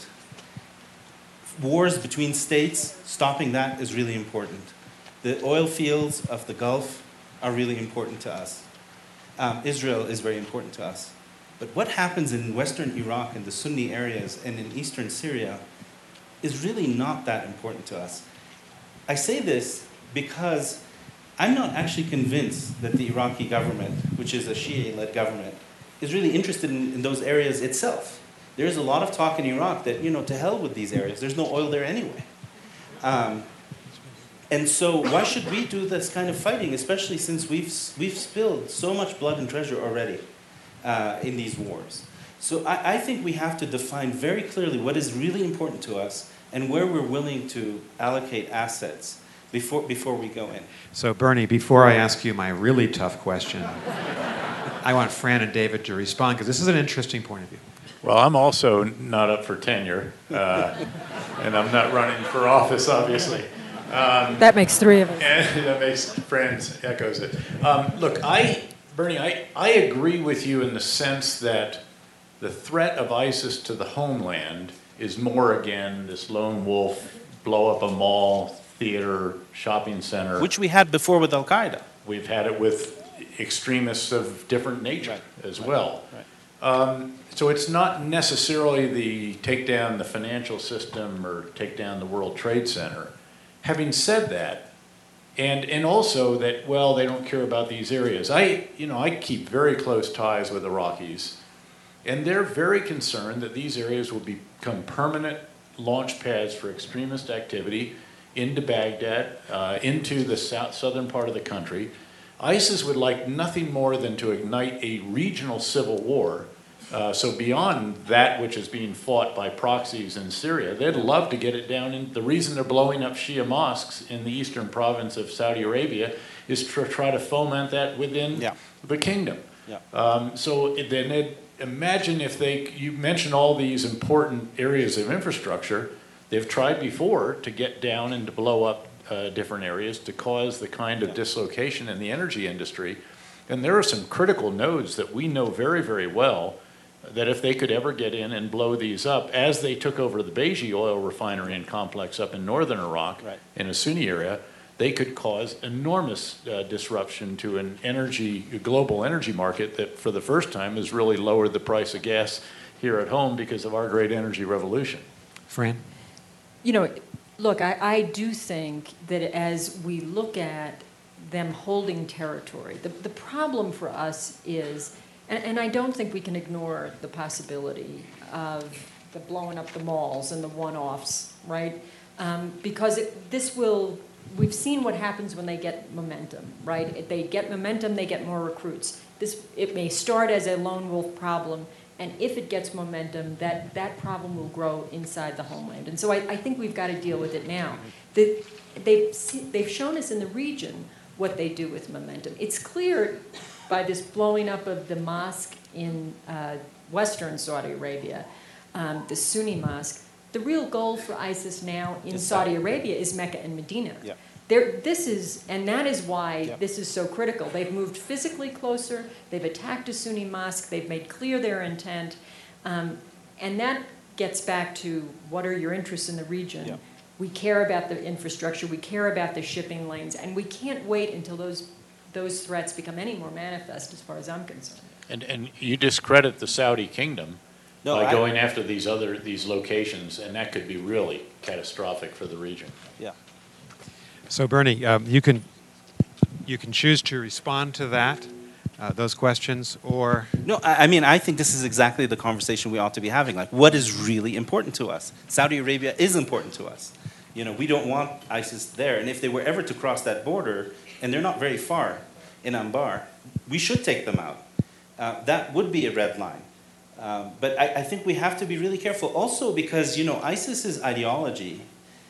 Wars between states, stopping that is really important. The oil fields of the Gulf are really important to us. Um, Israel is very important to us. But what happens in western Iraq and the Sunni areas and in eastern Syria is really not that important to us. I say this because I'm not actually convinced that the Iraqi government, which is a Shia-led government, is really interested in, in those areas itself. There's a lot of talk in Iraq that, you know, to hell with these areas. There's no oil there anyway. Um, and so why should we do this kind of fighting, especially since we've, we've spilled so much blood and treasure already uh, in these wars? So I, I think we have to define very clearly what is really important to us and where we're willing to allocate assets before, before we go in. So, Bernie, before I ask you my really tough question, I want Fran and David to respond, because this is an interesting point of view. Well, I'm also not up for tenure, uh, and I'm not running for office, obviously. Um, That makes three of us. and that makes friends echoes it. Um, look, I, Bernie, I, I agree with you in the sense that the threat of ISIS to the homeland is more, again, this lone wolf, blow up a mall, theater, shopping center. Which we had before with Al-Qaeda. We've had it with extremists of different nature Right. as well. Right. Um, so it's not necessarily the take down the financial system or take down the World Trade Center. Having said that, and and also that, well, they don't care about these areas. I, you know, I keep very close ties with Iraqis, and they're very concerned that these areas will become permanent launch pads for extremist activity into Baghdad, uh, into the south, southern part of the country. ISIS would like nothing more than to ignite a regional civil war. Uh, so beyond that which is being fought by proxies in Syria, they'd love to get it down. In, the reason they're blowing up Shia mosques in the eastern province of Saudi Arabia is to try to foment that within Yeah. the kingdom. Yeah. Um, so it, then it, imagine if they, you mentioned all these important areas of infrastructure. They've tried before to get down and to blow up uh, different areas to cause the kind of dislocation in the energy industry. And there are some critical nodes that we know very, very well that if they could ever get in and blow these up, as they took over the Beji oil refinery and complex up in northern Iraq, Right. in a Sunni area, they could cause enormous uh, disruption to an energy, a global energy market that for the first time has really lowered the price of gas here at home because of our great energy revolution. Fran? You know, look, I, I do think that as we look at them holding territory, the, the problem for us is, and, and I don't think we can ignore the possibility of the blowing up the malls and the one-offs, right? Um, because it, this will we've seen what happens when they get momentum, right? If they get momentum, they get more recruits. This, it may start as a lone wolf problem, and if it gets momentum, that, that problem will grow inside the homeland. And so I, I think we've got to deal with it now. The, they've, they've shown us in the region what they do with momentum. It's clear by this blowing up of the mosque in uh, western Saudi Arabia, um, the Sunni mosque. The real goal for ISIS now in It's Saudi that. Arabia is Mecca and Medina. Yeah. There, this is, and that is why Yep. this is so critical. They've moved physically closer. They've attacked a Sunni mosque. They've made clear their intent, um, and that gets back to what are your interests in the region. Yep. We care about the infrastructure. We care about the shipping lanes, and we can't wait until those those threats become any more manifest, as far as I'm concerned. And, and you discredit the Saudi kingdom No, by I- going after these other, these locations, and that could be really catastrophic for the region. Yeah. So, Bernie, um, you can you can choose to respond to that, uh, those questions, or No, I, I mean, I think this is exactly the conversation we ought to be having. Like, what is really important to us? Saudi Arabia is important to us. You know, we don't want ISIS there. And if they were ever to cross that border, and they're not very far in Anbar, we should take them out. Uh, that would be a red line. Um, but I, I think we have to be really careful. Also because, you know, ISIS's ideology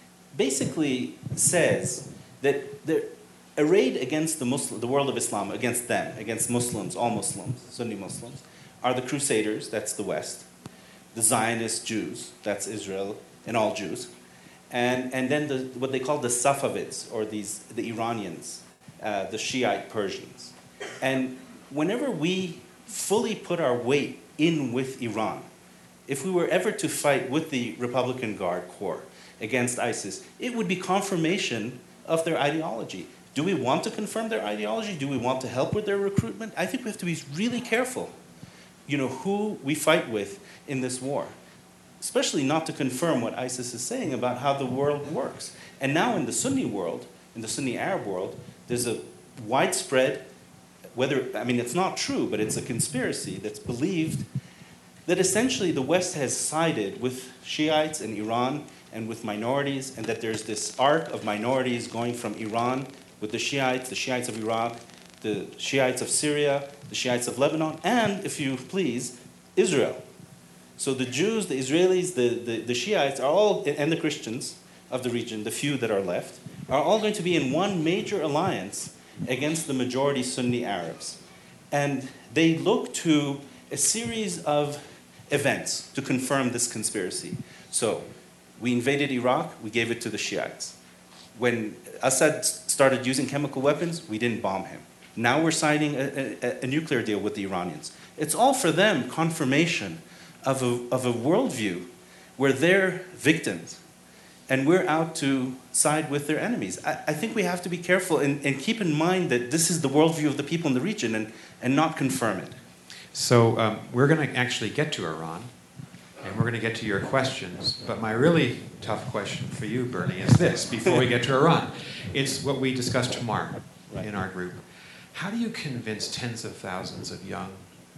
basically says that they're arrayed against the Muslim, the world of Islam, against them, against Muslims, all Muslims, Sunni Muslims, are the Crusaders, that's the West, the Zionist Jews, that's Israel, and all Jews, and, and then the, what they call the Safavids, or these, the Iranians, uh, the Shiite Persians. And whenever we fully put our weight in with Iran, if we were ever to fight with the Republican Guard Corps against ISIS, it would be confirmation of their ideology. Do we want to confirm their ideology? Do we want to help with their recruitment? I think we have to be really careful, you know, who we fight with in this war, especially not to confirm what ISIS is saying about how the world works. And now in the Sunni world, in the Sunni Arab world, there's a widespread, whether, I mean, it's not true, but it's a conspiracy that's believed that essentially the West has sided with Shiites in Iran and with minorities, and that there's this arc of minorities going from Iran with the Shiites, the Shiites of Iraq, the Shiites of Syria, the Shiites of Lebanon, and, if you please, Israel. So the Jews, the Israelis, the, the, the Shiites are all, and the Christians of the region, the few that are left, are all going to be in one major alliance against the majority Sunni Arabs. And they look to a series of events to confirm this conspiracy. So we invaded Iraq, we gave it to the Shiites. When Assad started using chemical weapons, we didn't bomb him. Now we're signing a, a, a nuclear deal with the Iranians. It's all for them confirmation of a, of a worldview where they're victims and we're out to side with their enemies. I, I think we have to be careful and, and keep in mind that this is the worldview of the people in the region and, and not confirm it. So um, we're going to actually get to Iran, and we're going to get to your questions. But my really tough question for you, Bernie, is this, before we get to Iran. It's what we discussed tomorrow Right. in our group. How do you convince tens of thousands of young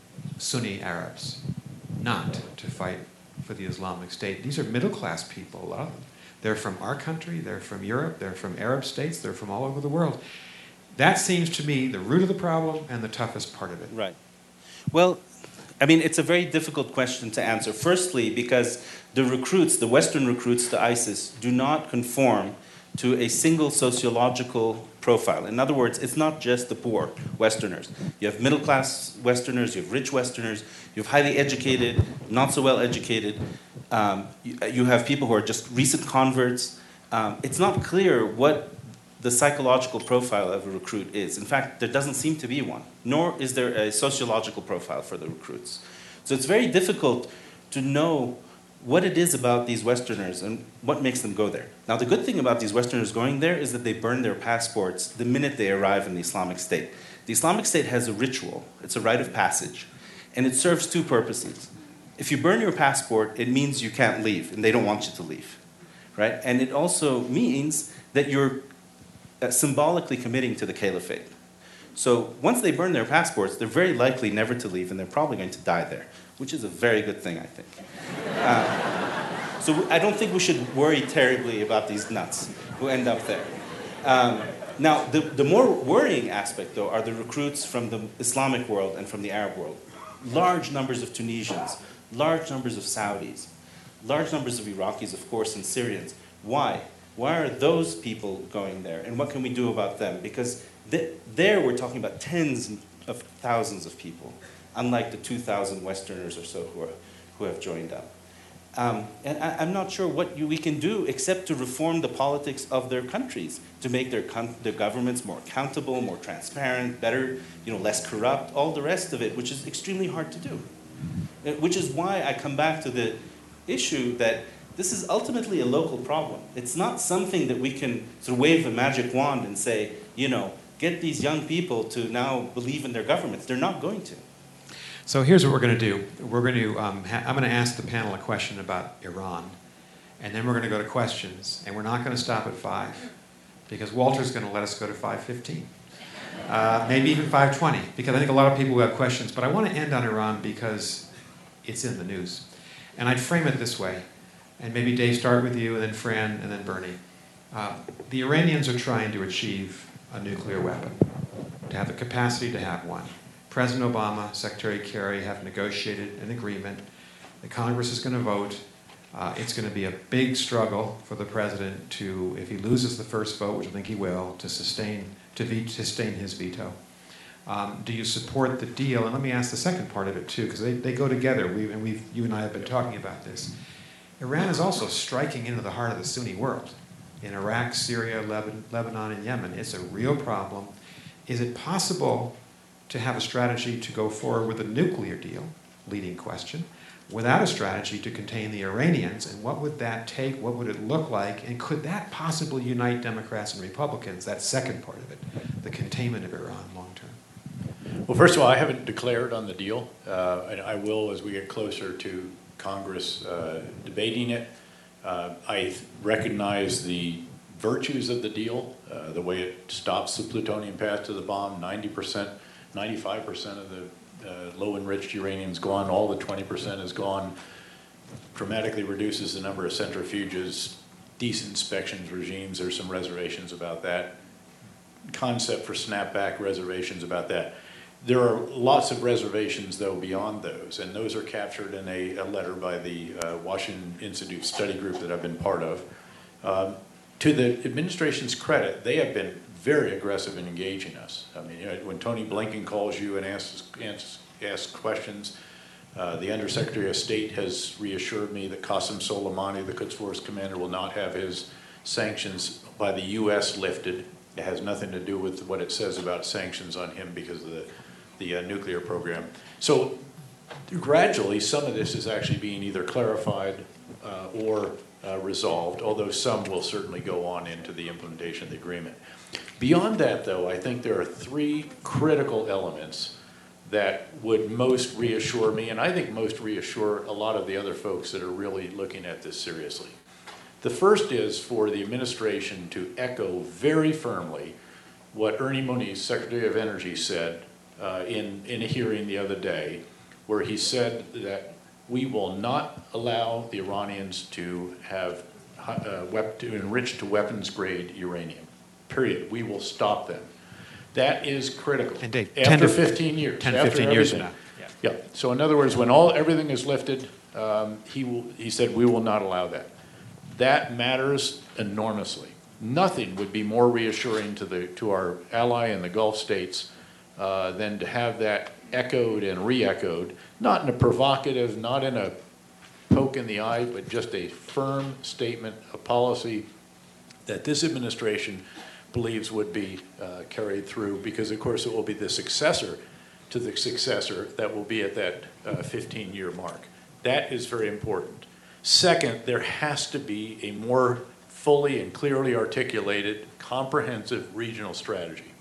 Sunni Arabs not to fight for the Islamic State? These are middle-class people, a lot of them. They're from our country, they're from Europe, they're from Arab states, they're from all over the world. That seems to me the root of the problem and the toughest part of it. Right. Well, I mean, it's a very difficult question to answer. Firstly, because the recruits, the Western recruits to ISIS, do not conform to a single sociological profile. In other words, it's not just the poor Westerners. You have middle-class Westerners, you have rich Westerners, you have highly educated, not so well educated. Um, you, you have people who are just recent converts. Um, it's not clear what the psychological profile of a recruit is. In fact, there doesn't seem to be one, nor is there a sociological profile for the recruits. So it's very difficult to know what it is about these Westerners and what makes them go there. Now, the good thing about these Westerners going there is that they burn their passports the minute they arrive in the Islamic State. The Islamic State has a ritual. It's a rite of passage, and it serves two purposes. If you burn your passport, it means you can't leave, and they don't want you to leave, right? And it also means that you're Uh, symbolically committing to the caliphate. So once they burn their passports, they're very likely never to leave, and they're probably going to die there, which is a very good thing, I think. Uh, so I don't think we should worry terribly about these nuts who end up there. Um, now, the, the more worrying aspect, though, are the recruits from the Islamic world and from the Arab world. Large numbers of Tunisians, large numbers of Saudis, large numbers of Iraqis, of course, and Syrians. Why? Why are those people going there? And what can we do about them? Because th there we're talking about tens of thousands of people, unlike the two thousand Westerners or so who, are, who have joined up. Um, and I, I'm not sure what you, we can do except to reform the politics of their countries, to make their, their governments more accountable, more transparent, better, you know, less corrupt, all the rest of it, which is extremely hard to do. Which is why I come back to the issue that this is ultimately a local problem. It's not something that we can sort of wave a magic wand and say, you know, get these young people to now believe in their governments. They're not going to. So here's what we're going to do. We're going to, um, ha I'm going to ask the panel a question about Iran, and then we're going to go to questions, and we're not going to stop at five, because Walter's going to let us go to five fifteen, uh, maybe even five twenty, because I think a lot of people will have questions. But I want to end on Iran because it's in the news. And I'd frame it this way, and maybe Dave, start with you, and then Fran, and then Bernie. Uh, the Iranians are trying to achieve a nuclear weapon, to have the capacity to have one. President Obama, Secretary Kerry have negotiated an agreement. The Congress is going to vote. Uh, it's going to be a big struggle for the president to, if he loses the first vote, which I think he will, to sustain, to ve sustain his veto. Um, do you support the deal? And let me ask the second part of it too, because they, they go together. We, and we've, you and I have been talking about this. Iran is also striking into the heart of the Sunni world. In Iraq, Syria, Lebanon, Lebanon, and Yemen. It's a real problem. Is it possible to have a strategy to go forward with a nuclear deal, leading question, without a strategy to contain the Iranians? And what would that take? What would it look like? And could that possibly unite Democrats and Republicans, that second part of it, the containment of Iran long term? Well, first of all, I haven't declared on the deal, uh, and I will as we get closer to Congress uh, debating it. Uh, I recognize the virtues of the deal, uh, the way it stops the plutonium path to the bomb, ninety percent, ninety-five percent of the uh, low-enriched uranium is gone, all the twenty percent is gone, dramatically reduces the number of centrifuges, decent inspections regimes, there's some reservations about that, concept for snapback reservations about that. There are lots of reservations, though, beyond those, and those are captured in a, a letter by the uh, Washington Institute study group that I've been part of. Um, to the administration's credit, they have been very aggressive in engaging us. I mean, you know, when Tony Blinken calls you and asks, asks, asks questions, uh, the Undersecretary of State has reassured me that Qasem Soleimani, the Quds Force commander, will not have his sanctions by the U S lifted. It has nothing to do with what it says about sanctions on him because of the, the uh, nuclear program. So gradually, some of this is actually being either clarified uh, or uh, resolved, although some will certainly go on into the implementation of the agreement. Beyond that, though, I think there are three critical elements that would most reassure me, and I think most reassure a lot of the other folks that are really looking at this seriously. The first is for the administration to echo very firmly what Ernie Moniz, Secretary of Energy, said uh, in, in a hearing the other day, where he said that we will not allow the Iranians to have uh, wep to enrich to weapons-grade uranium. Period. We will stop them. That is critical. And Dave, after fifteen years. ten, after fifteen years from everything. now. Yeah. Yeah. So in other words, when all everything is lifted, um, he will. He said we will not allow that. That matters enormously. Nothing would be more reassuring to the to our ally in the Gulf states uh, than to have that echoed and re-echoed, not in a provocative, not in a poke in the eye, but just a firm statement, a policy that this administration believes would be uh, carried through, because of course it will be the successor to the successor that will be at that fifteen-year uh, mark. That is very important. Second, there has to be a more fully and clearly articulated, comprehensive regional strategy.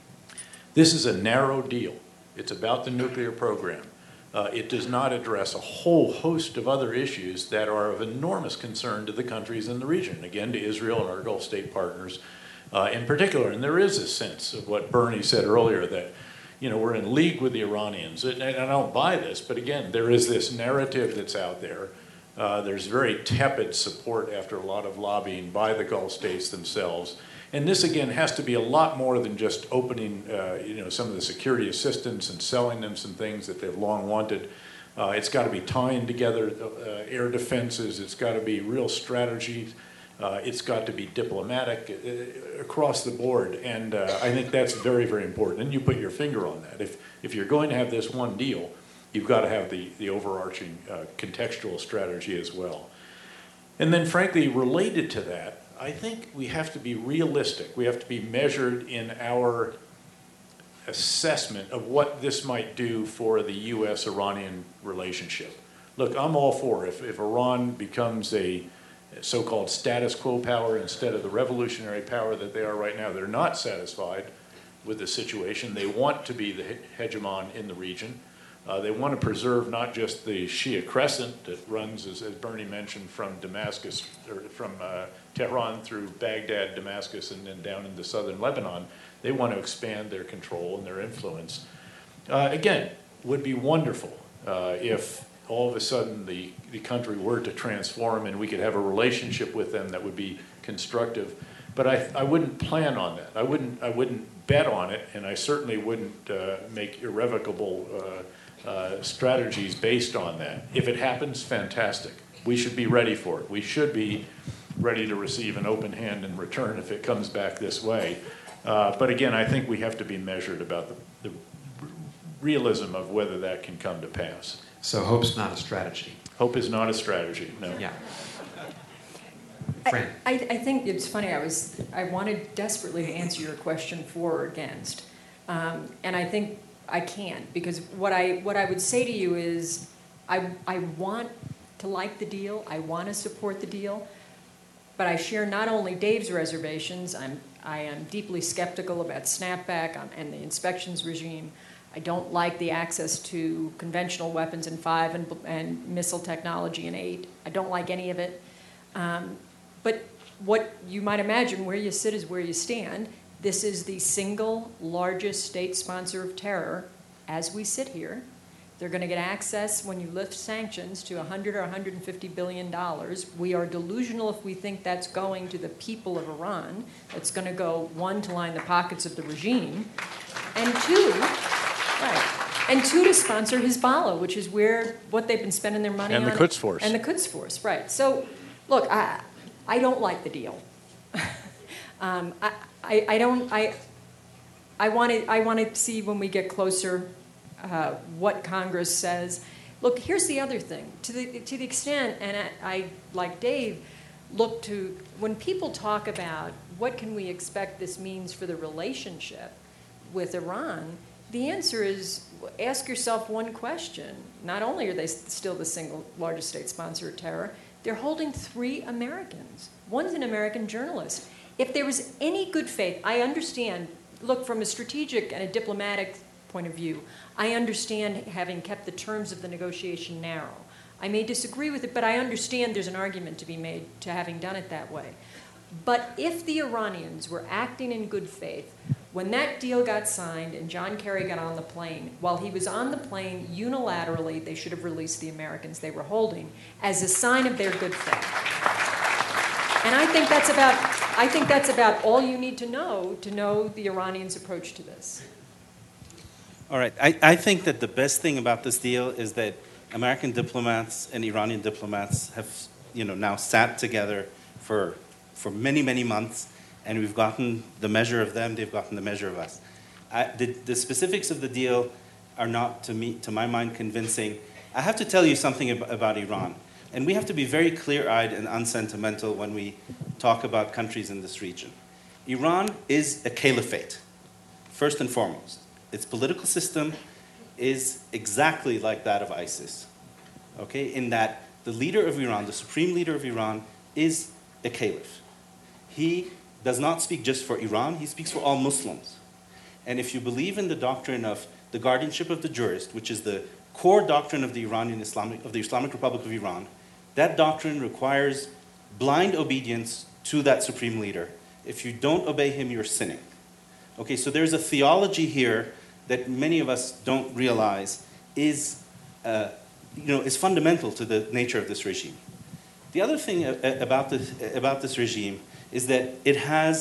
This is a narrow deal. It's about the nuclear program. Uh, it does not address a whole host of other issues that are of enormous concern to the countries in the region, again, to Israel and our Gulf state partners uh, in particular. And there is a sense of what Bernie said earlier, that you know, we're in league with the Iranians. And, and I don't buy this, but again, there is this narrative that's out there. Uh, there's very tepid support after a lot of lobbying by the Gulf states themselves. And this, again, has to be a lot more than just opening, uh, you know, some of the security assistance and selling them some things that they've long wanted. Uh, it's got to be tying together uh, air defenses. It's got to be real strategy. Uh, it's got to be diplomatic uh, across the board. And uh, I think that's very, very important. And you put your finger on that. If, if you're going to have this one deal, you've got to have the, the overarching uh, contextual strategy as well. And then, frankly, related to that, I think we have to be realistic. We have to be measured in our assessment of what this might do for the U S Iranian relationship. Look, I'm all for if, if Iran becomes a so-called status quo power instead of the revolutionary power that they are right now. They're not satisfied with the situation. They want to be the hegemon in the region. Uh, they want to preserve not just the Shia crescent that runs, as, as Bernie mentioned, from Damascus, or from uh, Tehran through Baghdad, Damascus, and then down into southern Lebanon. They want to expand their control and their influence. Uh, again, would be wonderful uh, if all of a sudden the, the country were to transform and we could have a relationship with them that would be constructive. But I, I wouldn't plan on that. I wouldn't, I wouldn't bet on it, and I certainly wouldn't uh, make irrevocable uh, Uh, strategies based on that. If it happens, fantastic. We should be ready for it. We should be ready to receive an open hand in return if it comes back this way. Uh, but again, I think we have to be measured about the, the realism of whether that can come to pass. So hope's not a strategy. Hope is not a strategy, no. Yeah. I, I, I think it's funny, I was, I wanted desperately to answer your question for or against. Um, and I think I can't, because what I what I would say to you is I, I want to like the deal, I want to support the deal, but I share not only Dave's reservations, I'm, I am deeply skeptical about snapback and the inspections regime. I don't like the access to conventional weapons in five and, and missile technology in eight. I don't like any of it. Um, but what you might imagine, where you sit is where you stand. This is the single largest state sponsor of terror as we sit here. They're going to get access, when you lift sanctions, to one hundred or one hundred fifty billion dollars. We are delusional if we think that's going to the people of Iran. It's going to go, one, to line the pockets of the regime, and two, right, and two, to sponsor Hezbollah, which is where what they've been spending their money on. And the Quds Force. And the Quds Force, right. So, look, I, I don't like the deal. um, I, I, I don't. I. I want to. I want to see when we get closer uh, what Congress says. Look, here's the other thing. To the to the extent, and I, I like Dave, look to when people talk about what can we expect this means for the relationship with Iran. The answer is, ask yourself one question. Not only are they still the single largest state sponsor of terror, they're holding three Americans. One's an American journalist. If there was any good faith, I understand, look, from a strategic and a diplomatic point of view, I understand having kept the terms of the negotiation narrow. I may disagree with it, but I understand there's an argument to be made to having done it that way. But if the Iranians were acting in good faith, when that deal got signed and John Kerry got on the plane, while he was on the plane, unilaterally, they should have released the Americans they were holding as a sign of their good faith. And I think that's about, I think that's about all you need to know to know the Iranians' approach to this. All right. I, I think that the best thing about this deal is that American diplomats and Iranian diplomats have, you know, now sat together for for many, many months, and we've gotten the measure of them, they've gotten the measure of us. I, the, the specifics of the deal are not, to me, to my mind, convincing. I have to tell you something ab- about Iran. And we have to be very clear-eyed and unsentimental when we talk about countries in this region. Iran is a caliphate, first and foremost. Its political system is exactly like that of ISIS, okay, in that the leader of Iran, the supreme leader of Iran, is a caliph. He does not speak just for Iran, he speaks for all Muslims. And if you believe in the doctrine of the guardianship of the jurist, which is the core doctrine of the Iranian Islamic, of the Islamic Republic of Iran, that doctrine requires blind obedience to that supreme leader. If you don't obey him, you're sinning. Okay, so there's a theology here that many of us don't realize is, uh, you know, is fundamental to the nature of this regime. The other thing about this, about this regime is that it has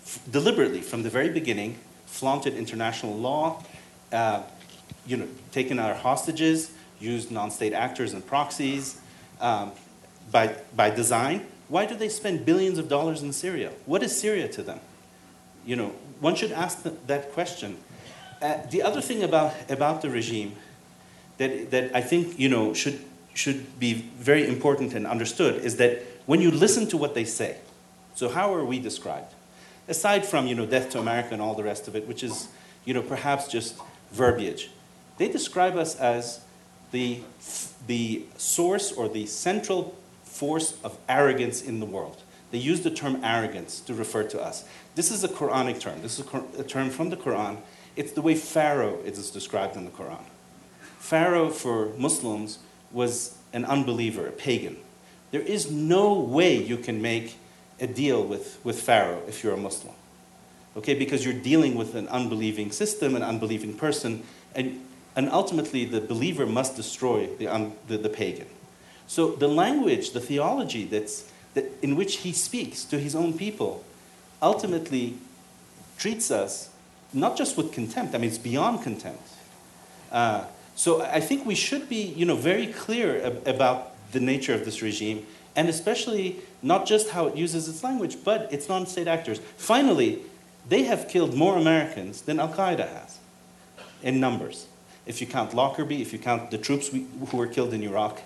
f- deliberately, from the very beginning, flaunted international law, uh, you know, taken our hostages, used non-state actors and proxies um, by, by design. Why do they spend billions of dollars in Syria? What is Syria to them? You know, one should ask th- that question. Uh, the other thing about, about the regime that, that I think, you know, should, should be very important and understood is that when you listen to what they say, so how are we described? Aside from, you know, death to America and all the rest of it, which is, you know, perhaps just verbiage, they describe us as the, the source or the central force of arrogance in the world. They use the term arrogance to refer to us. This is a Quranic term. This is a term from the Quran. It's the way Pharaoh is described in the Quran. Pharaoh, for Muslims, was an unbeliever, a pagan. There is no way you can make a deal with, with Pharaoh if you're a Muslim. Okay, because you're dealing with an unbelieving system, an unbelieving person, and, and ultimately the believer must destroy the, um, the, the pagan. So the language, the theology that's, that in which he speaks to his own people ultimately treats us not just with contempt, I mean, it's beyond contempt. Uh, so I think we should be, you know, very clear ab- about the nature of this regime, and especially not just how it uses its language, but its non-state actors. Finally, they have killed more Americans than Al-Qaeda has in numbers. If you count Lockerbie, if you count the troops we, who were killed in Iraq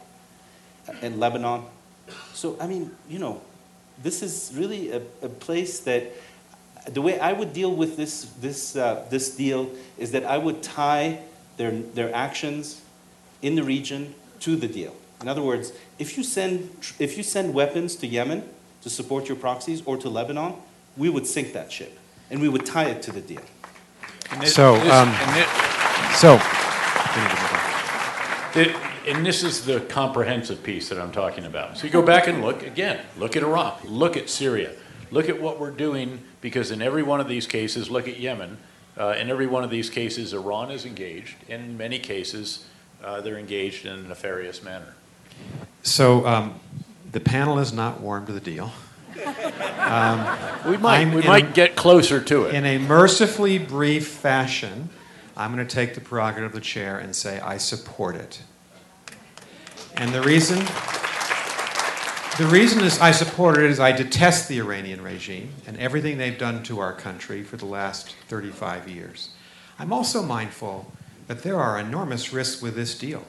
and Lebanon. So, I mean, you know, this is really a, a place that, the way I would deal with this, this, uh, this deal is that I would tie their, their actions in the region to the deal. In other words, if you send, if you send weapons to Yemen to support your proxies or to Lebanon, we would sink that ship, and we would tie it to the deal. This, So, this, um, and, this, So, it, and this is the comprehensive piece that I'm talking about. So you go back and look again. Look at Iraq. Look at Syria. Look at what we're doing, because in every one of these cases, look at Yemen. Uh, in every one of these cases, Iran is engaged. In many cases, uh, they're engaged in a nefarious manner. so um, the panel is not warm to the deal. Um, We might, I'm we in might a- get closer to it. In a mercifully brief fashion, I'm going to take the prerogative of the chair and say I support it. And the reason, the reason is I support it is I detest the Iranian regime and everything they've done to our country for the last thirty-five years. I'm also mindful that there are enormous risks with this deal.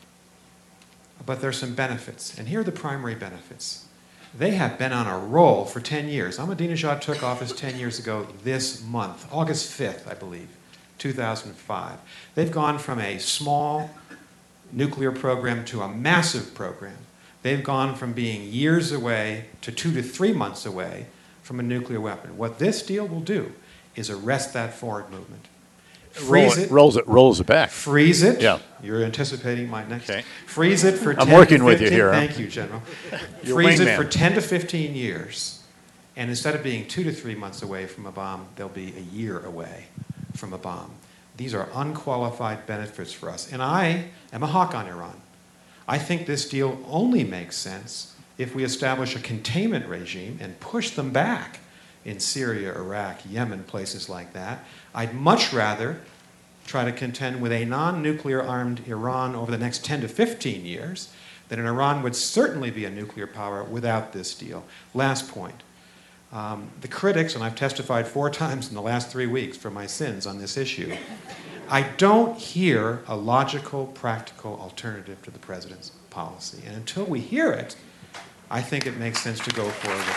But there's some benefits, and here are the primary benefits. They have been on a roll for ten years. Ahmadinejad took office ten years ago this month, August fifth, I believe, two thousand five. They've gone from a small nuclear program to a massive program. They've gone from being years away to two to three months away from a nuclear weapon. What this deal will do is arrest that forward movement. Freeze Roll it, rolls it, rolls it back. freeze it. Yeah. You're anticipating my next. Okay. Freeze it for I'm ten working to with you fifteen here, huh? Thank you, General. You're Freeze it wingman. for ten to fifteen years, and instead of being two to three months away from a bomb, they'll be a year away from a bomb. These are unqualified benefits for us, and I am a hawk on Iran. I think this deal only makes sense if we establish a containment regime and push them back in Syria, Iraq, Yemen, places like that. I'd much rather try to contend with a non-nuclear armed Iran over the next ten to fifteen years than an Iran would certainly be a nuclear power without this deal. Last point. Um, the critics, and I've testified four times in the last three weeks for my sins on this issue, I don't hear a logical, practical alternative to the president's policy. And until we hear it, I think it makes sense to go forward with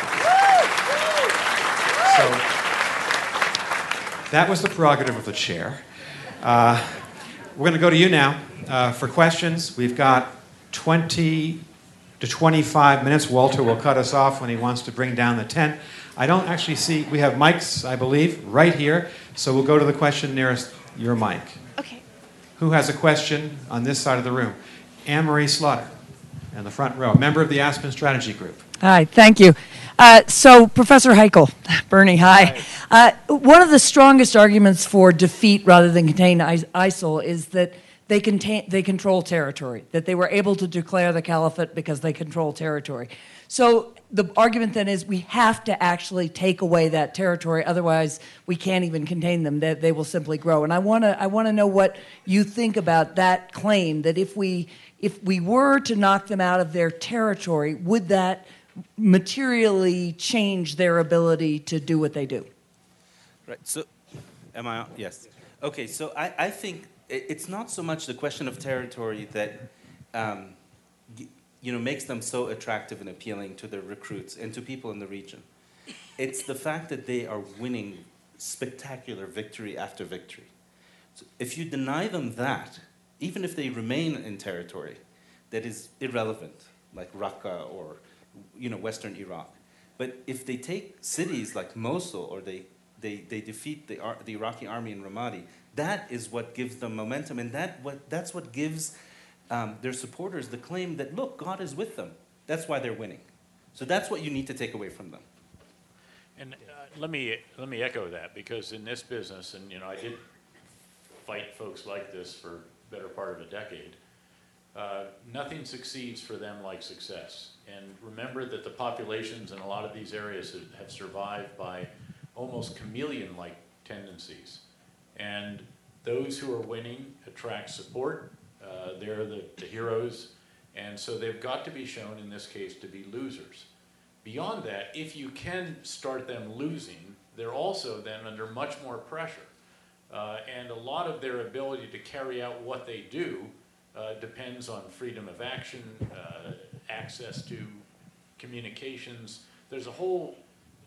it. So that was the prerogative of the chair. Uh, we're going to go to you now uh, for questions. We've got twenty to twenty-five minutes. Walter will cut us off when he wants to bring down the tent. I don't actually see, we have mics, I believe, right here. So we'll go to the question nearest your mic. Okay. Who has a question on this side of the room? Anne-Marie Slaughter in the front row, member of the Aspen Strategy Group. Hi, thank you. Uh, so, Professor Heikel, Bernie, hi. Uh, one of the strongest arguments for defeat rather than contain ISIL is that they, contain, they control territory, that they were able to declare the caliphate because they control territory. So the argument then is we have to actually take away that territory, otherwise we can't even contain them, that they will simply grow. And I want to I want to know what you think about that claim, that if we if we were to knock them out of their territory, would that materially change their ability to do what they do? Right, so, am I on? Yes. Okay, so I, I think it's not so much the question of territory that um, you know, makes them so attractive and appealing to the recruits and to people in the region. It's the fact that they are winning spectacular victory after victory. So if you deny them that, even if they remain in territory that is irrelevant, like Raqqa or you know, Western Iraq, but if they take cities like Mosul or they, they, they defeat the, the Iraqi army in Ramadi, that is what gives them momentum, and that what, that's what gives um, their supporters the claim that, look, God is with them. That's why they're winning. So that's what you need to take away from them. And uh, let me let me echo that, because in this business, and you know, I did fight folks like this for the better part of a decade. Uh, nothing succeeds for them like success. And remember that the populations in a lot of these areas have, have survived by almost chameleon-like tendencies. And those who are winning attract support. Uh, they're the, the heroes. And so they've got to be shown, in this case, to be losers. Beyond that, if you can start them losing, they're also then under much more pressure. Uh, and a lot of their ability to carry out what they do uh, depends on freedom of action, uh, access to communications. There's a whole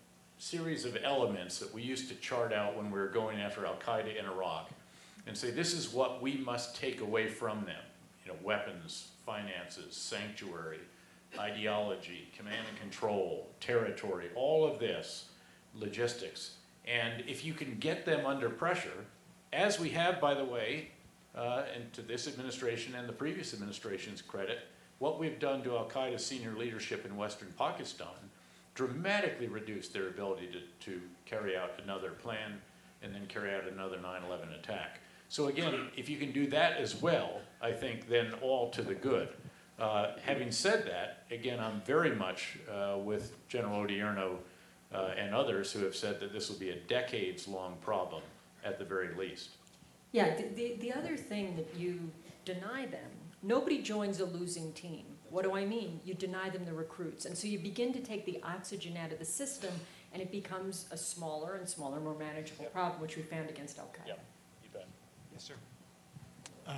series of elements that we used to chart out when we were going after Al-Qaeda in Iraq and say, this is what we must take away from them. You know, weapons, finances, sanctuary, ideology, command and control, territory, all of this, logistics. And if you can get them under pressure, as we have, by the way, uh, and to this administration and the previous administration's credit, what we've done to Al-Qaeda senior leadership in Western Pakistan dramatically reduced their ability to, to carry out another plan and then carry out another nine eleven attack. So again, if you can do that as well, I think then all to the good. Uh, having said that, again, I'm very much uh, with General Odierno uh, and others who have said that this will be a decades-long problem at the very least. Yeah, the, the, the other thing that you deny them, nobody joins a losing team. What do I mean? You deny them the recruits. And so you begin to take the oxygen out of the system, and it becomes a smaller and smaller, more manageable yep. problem, which we found against Al-Qaeda. Yep. You bet. Yes, sir. Um,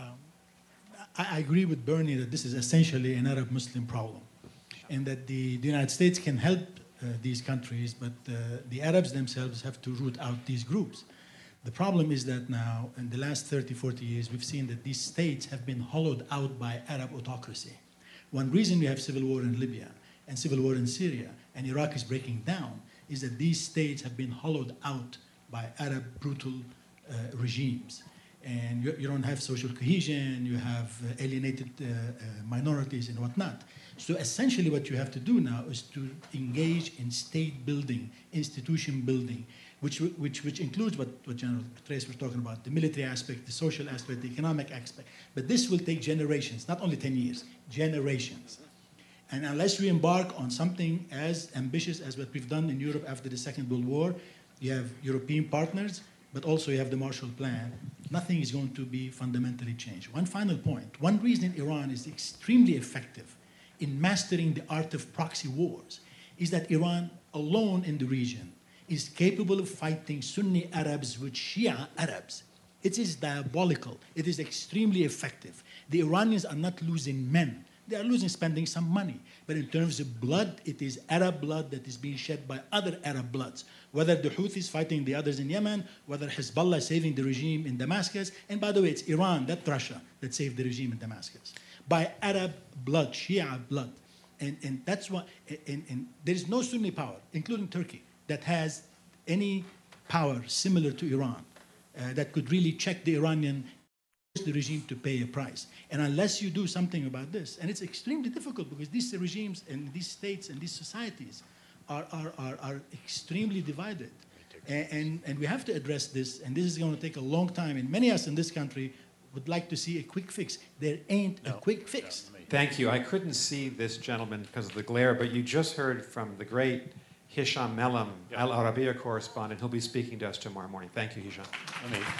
I, I agree with Bernie that this is essentially an Arab-Muslim problem, and that the, the United States can help uh, these countries, but uh, the Arabs themselves have to root out these groups. The problem is that now, in the last thirty, forty years, we've seen that these states have been hollowed out by Arab autocracy. One reason we have civil war in Libya and civil war in Syria and Iraq is breaking down is that these states have been hollowed out by Arab brutal uh, regimes. And you, you don't have social cohesion, you have uh, alienated uh, uh, minorities and whatnot. So essentially what you have to do now is to engage in state building, institution building, which, which, which includes what, what General Petraeus was talking about, the military aspect, the social aspect, the economic aspect. But this will take generations, not only ten years, generations. And unless we embark on something as ambitious as what we've done in Europe after the Second World War, you have European partners, but also you have the Marshall Plan, nothing is going to be fundamentally changed. One final point. One reason Iran is extremely effective in mastering the art of proxy wars is that Iran alone in the region is capable of fighting Sunni Arabs with Shia Arabs. It is diabolical. It is extremely effective. The Iranians are not losing men. They are losing spending some money. But in terms of blood, it is Arab blood that is being shed by other Arab bloods. Whether the Houthis fighting the others in Yemen, whether Hezbollah saving the regime in Damascus, and by the way, it's Iran, not Russia, that saved the regime in Damascus. By Arab blood, Shia blood. And, and that's why, and, and there is no Sunni power, including Turkey, that has any power similar to Iran uh, that could really check the Iranian the regime to pay a price. And unless you do something about this, and it's extremely difficult because these regimes and these states and these societies are, are, are, are extremely divided. And, and, and we have to address this, and this is going to take a long time. And many of us in this country would like to see a quick fix. There ain't a quick fix. Thank you. I couldn't see this gentleman because of the glare, but you just heard from the great Hisham Melhem, Al Arabiya correspondent. He'll be speaking to us tomorrow morning. Thank you, Hisham. Let me.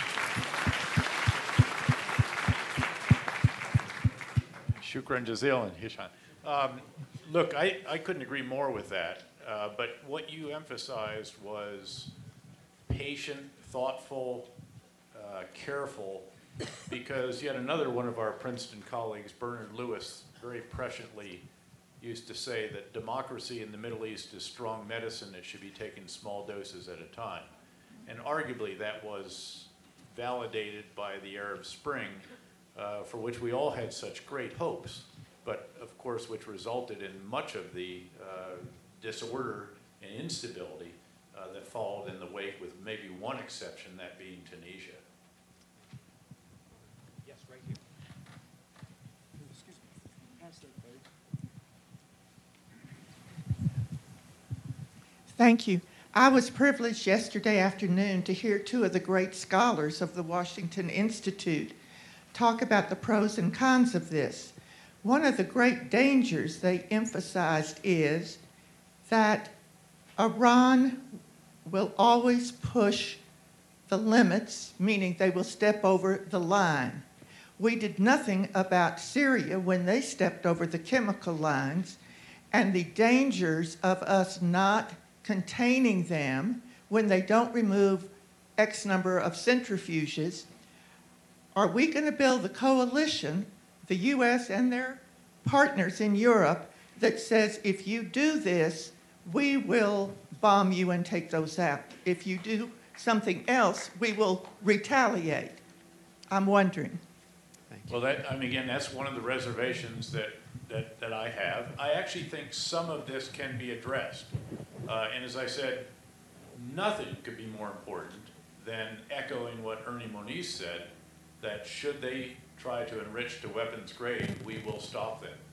Shukran jazilan, Hisham. Um, look, I, I couldn't agree more with that. Uh, but what you emphasized was patient, thoughtful, uh, careful, because yet another one of our Princeton colleagues, Bernard Lewis, very presciently used to say that democracy in the Middle East is strong medicine. It should be taken small doses at a time. And arguably that was validated by the Arab Spring, uh, for which we all had such great hopes, but of course which resulted in much of the uh, disorder and instability uh, that followed in the wake, with maybe one exception, that being Tunisia. Yes, right here. Thank you. I was privileged yesterday afternoon to hear two of the great scholars of the Washington Institute talk about the pros and cons of this. One of the great dangers they emphasized is that Iran will always push the limits, meaning they will step over the line. We did nothing about Syria when they stepped over the chemical lines, and the dangers of us not containing them when they don't remove X number of centrifuges. Are we going to build the coalition, the U S and their partners in Europe, that says if you do this, we will bomb you and take those out? If you do something else, we will retaliate. I'm wondering. Well, that, I mean, again, that's one of the reservations that, that, that I have. I actually think some of this can be addressed. Uh, and as I said, nothing could be more important than echoing what Ernie Moniz said, that should they try to enrich to weapons grade, we will stop them.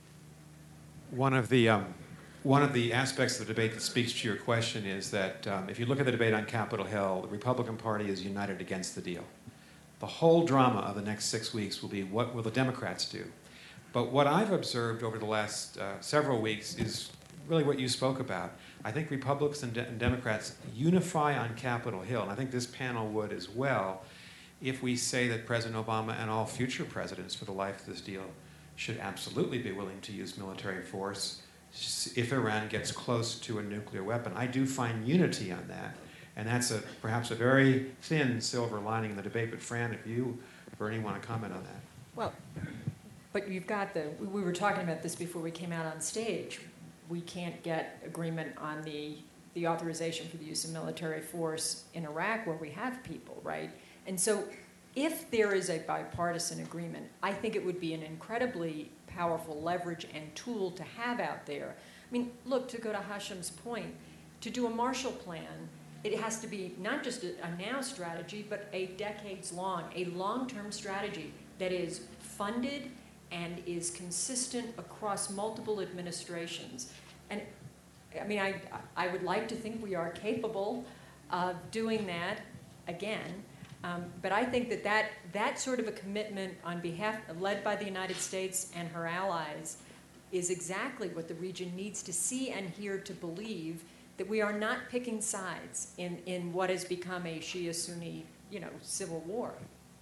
One of the, um, one of the aspects of the debate that speaks to your question is that um, if you look at the debate on Capitol Hill, the Republican Party is united against the deal. The whole drama of the next six weeks will be, what will the Democrats do? But what I've observed over the last uh, several weeks is really what you spoke about. I think Republicans and, de and Democrats unify on Capitol Hill, and I think this panel would as well, if we say that President Obama and all future presidents for the life of this deal should absolutely be willing to use military force if Iran gets close to a nuclear weapon. I do find unity on that, and that's a, perhaps a very thin silver lining in the debate. But Fran, if you, Bernie, want to comment on that. Well, but you've got the, we were talking about this before we came out on stage. We can't get agreement on the, the authorization for the use of military force in Iraq where we have people, right? And so if there is a bipartisan agreement, I think it would be an incredibly powerful leverage and tool to have out there. I mean, look, to go to Hashem's point, to do a Marshall Plan, it has to be not just a, a now strategy, but a decades-long, a long-term strategy that is funded and is consistent across multiple administrations. And I mean, I, I would like to think we are capable of doing that again. Um, but I think that, that that sort of a commitment on behalf, led by the United States and her allies, is exactly what the region needs to see and hear to believe that we are not picking sides in, in what has become a Shia-Sunni, you know, civil war.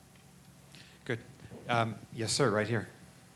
Good. Um, yes, sir, right here.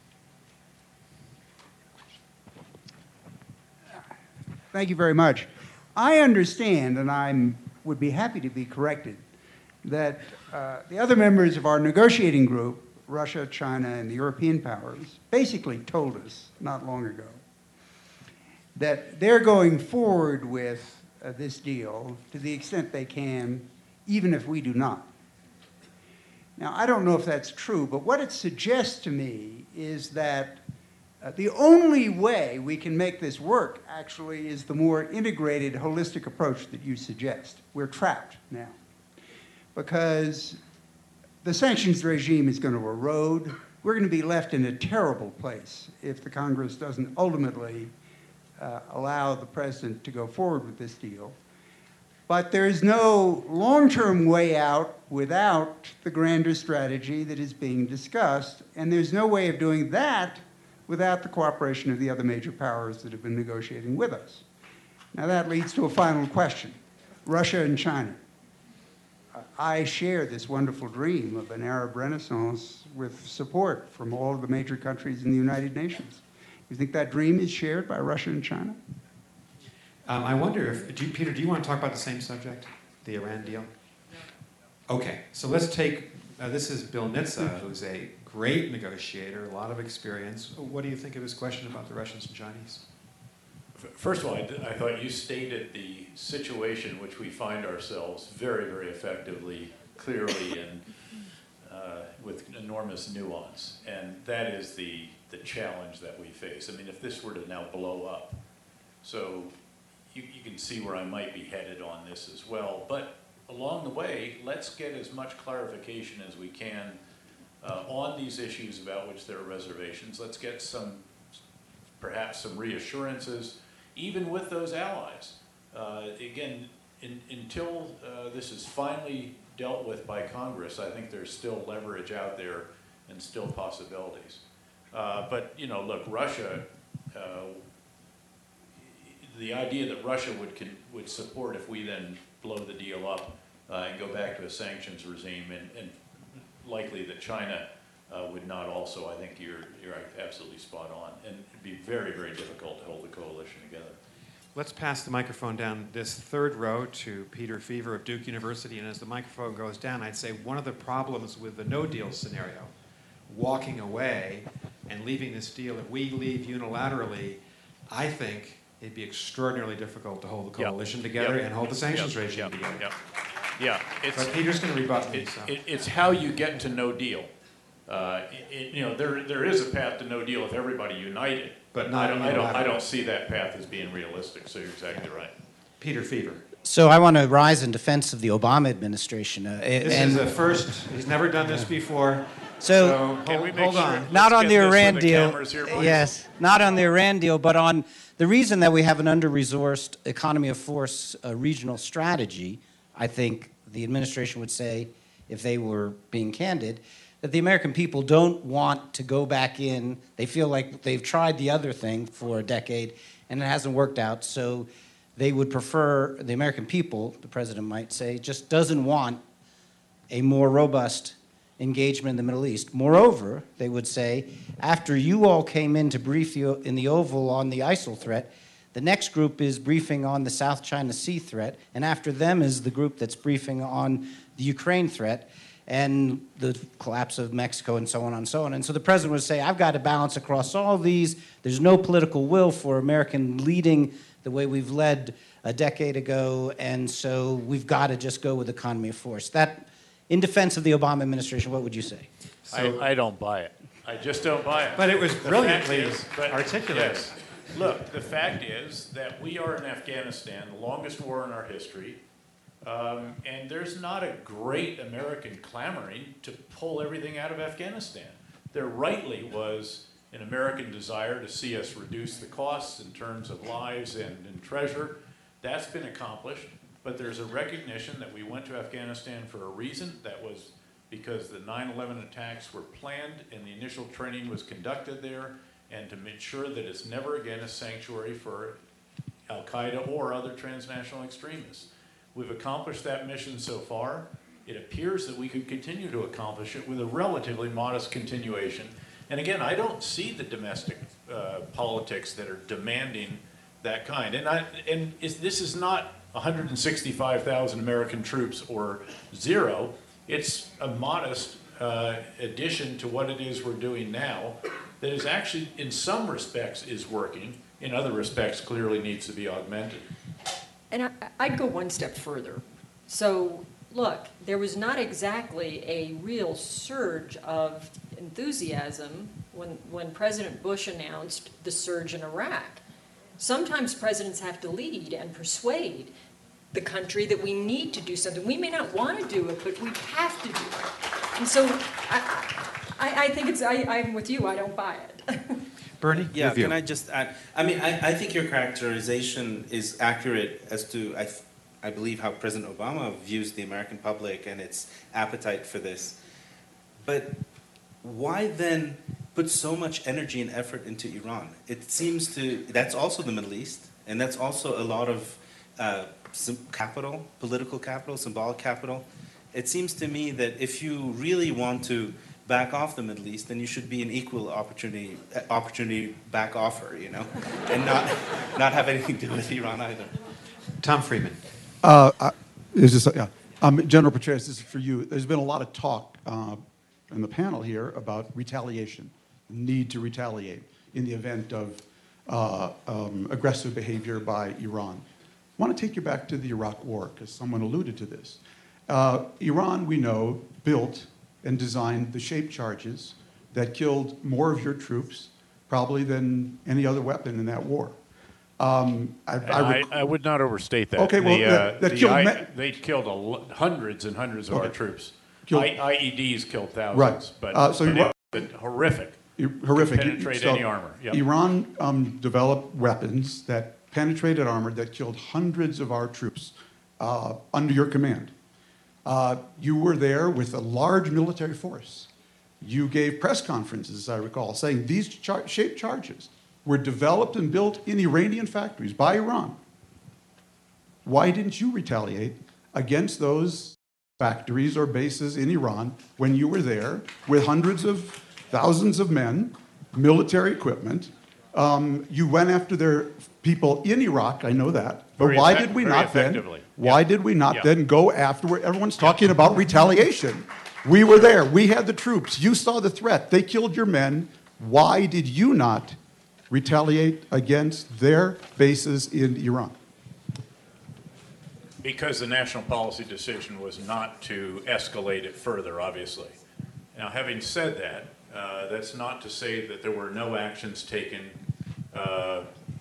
Thank you very much. I understand, and I would be happy to be corrected, that uh, the other members of our negotiating group, Russia, China, and the European powers, basically told us not long ago that they're going forward with uh, this deal to the extent they can, even if we do not. Now, I don't know if that's true, but what it suggests to me is that uh, the only way we can make this work, actually, is the more integrated, holistic approach that you suggest. We're trapped now, because the sanctions regime is going to erode. We're going to be left in a terrible place if the Congress doesn't ultimately uh, allow the president to go forward with this deal. But there is no long-term way out without the grander strategy that is being discussed, and there's no way of doing that without the cooperation of the other major powers that have been negotiating with us. Now that leads to a final question. Russia and China. I share this wonderful dream of an Arab Renaissance with support from all of the major countries in the United Nations. You think that dream is shared by Russia and China? Um, I wonder if, do you, Peter, do you want to talk about the same subject, the Iran deal? Okay, so let's take, uh, this is Bill Nitza, who's a great negotiator, a lot of experience. What do you think of his question about the Russians and Chinese? First of all, I, I thought you stated the situation in which we find ourselves very, very effectively, clearly, and uh, with enormous nuance. And that is the, the challenge that we face. I mean, if this were to now blow up, so you, you can see where I might be headed on this as well. But along the way, let's get as much clarification as we can uh, on these issues about which there are reservations. Let's get some, perhaps some reassurances, even with those allies. Uh, again, in, until uh, this is finally dealt with by Congress, I think there's still leverage out there and still possibilities. Uh, but, you know, look, Russia, uh, the idea that Russia would, can, would support if we then blow the deal up uh, and go back to a sanctions regime, and, and likely that China uh, would not also, I think you're, you're absolutely spot on. And it'd be very, very difficult to hold the coalition together. Let's pass the microphone down this third row to Peter Feaver of Duke University. And as the microphone goes down, I'd say one of the problems with the no-deal scenario, walking away and leaving this deal, if we leave unilaterally, I think it'd be extraordinarily difficult to hold the coalition yep. together yep. and hold the sanctions yep. regime yep. together. Yep. Yeah, it's, but Peter's going to rebut me. It, so. it, it's how you get to no deal. Uh, it, it, you know, there there is a path to no deal if everybody united, but not I don't, I don't, I don't see that path as being realistic. So you're exactly right. Peter Feaver. So I want to rise in defense of the Obama administration. Uh, this and is the first. He's never done this before. So, so can hold, we make hold sure, on. Not on the Iran the deal. Here, yes, not on the Iran deal, but on the reason that we have an under-resourced economy of force uh, regional strategy. I think the administration would say, if they were being candid, that the American people don't want to go back in. They feel like they've tried the other thing for a decade and it hasn't worked out. So they would prefer, the American people, the president might say, just doesn't want a more robust engagement in the Middle East. Moreover, they would say, after you all came in to brief you in the Oval on the ISIL threat, the next group is briefing on the South China Sea threat, and after them is the group that's briefing on the Ukraine threat and the collapse of Mexico and so on and so on. And so the president would say, I've got to balance across all these. There's no political will for American leading the way we've led a decade ago, and so we've got to just go with economy of force. That, in defense of the Obama administration, what would you say? So, I, I don't buy it. I just don't buy it. But it was the brilliantly is, but, articulated. Yes. Look, the fact is that we are in Afghanistan, the longest war in our history, um, and there's not a great American clamoring to pull everything out of Afghanistan. There rightly was an American desire to see us reduce the costs in terms of lives and, and treasure. That's been accomplished, but there's a recognition that we went to Afghanistan for a reason. That was because the nine eleven attacks were planned and the initial training was conducted there, and to make sure that it's never again a sanctuary for Al-Qaeda or other transnational extremists. We've accomplished that mission so far. It appears that we could continue to accomplish it with a relatively modest continuation. And again, I don't see the domestic uh, politics that are demanding that kind. And, I, and is, this is not one hundred sixty-five thousand American troops or zero. It's a modest uh, addition to what it is we're doing now that is actually, in some respects, is working. In other respects, clearly needs to be augmented. And I, I'd go one step further. So, look, there was not exactly a real surge of enthusiasm when, when President Bush announced the surge in Iraq. Sometimes presidents have to lead and persuade the country that we need to do something. We may not want to do it, but we have to do it. And so I, I, I think it's, I, I'm with you, I don't buy it. Bernie? Yeah, can I just add? I mean, I, I think your characterization is accurate as to, I, th I believe, how President Obama views the American public and its appetite for this. But why then put so much energy and effort into Iran? It seems to, that's also the Middle East, and that's also a lot of uh, capital, political capital, symbolic capital. It seems to me that if you really want to back off the Middle East, then you should be an equal opportunity opportunity back offer, you know, and not not have anything to do with Iran either. Tom Friedman. Uh, I, is this, yeah. um, General Petraeus, this is for you. There's been a lot of talk uh, in the panel here about retaliation, the need to retaliate in the event of uh, um, aggressive behavior by Iran. I want to take you back to the Iraq War, because someone alluded to this. Uh, Iran, we know, built and designed the shape charges that killed more of your troops, probably than any other weapon in that war. Um, I, I, I, rec- I would not overstate that. Okay, well, the, uh, that, that the killed I, me- they killed a l- hundreds and hundreds of Okay. our troops. Killed- I, IEDs killed thousands, Right. but, Uh, so but Iran- it was horrific. horrific. Could penetrate So any armor. Yep. Iran um, developed weapons that penetrated armor that killed hundreds of our troops uh, under your command. Uh, you were there with a large military force. You gave press conferences, as I recall, saying these char- shaped charges were developed and built in Iranian factories by Iran. Why didn't you retaliate against those factories or bases in Iran when you were there with hundreds of thousands of men, military equipment? Um, you went after their people in Iraq, I know that. But Very why effect- did we very not then? effectively. Why Yeah. did we not Yeah. then go after where everyone's talking about retaliation? We were there. We had the troops. You saw the threat. They killed your men. Why did you not retaliate against their bases in Iran? Because the national policy decision was not to escalate it further, obviously. Now, having said that, uh, that's not to say that there were no actions taken uh,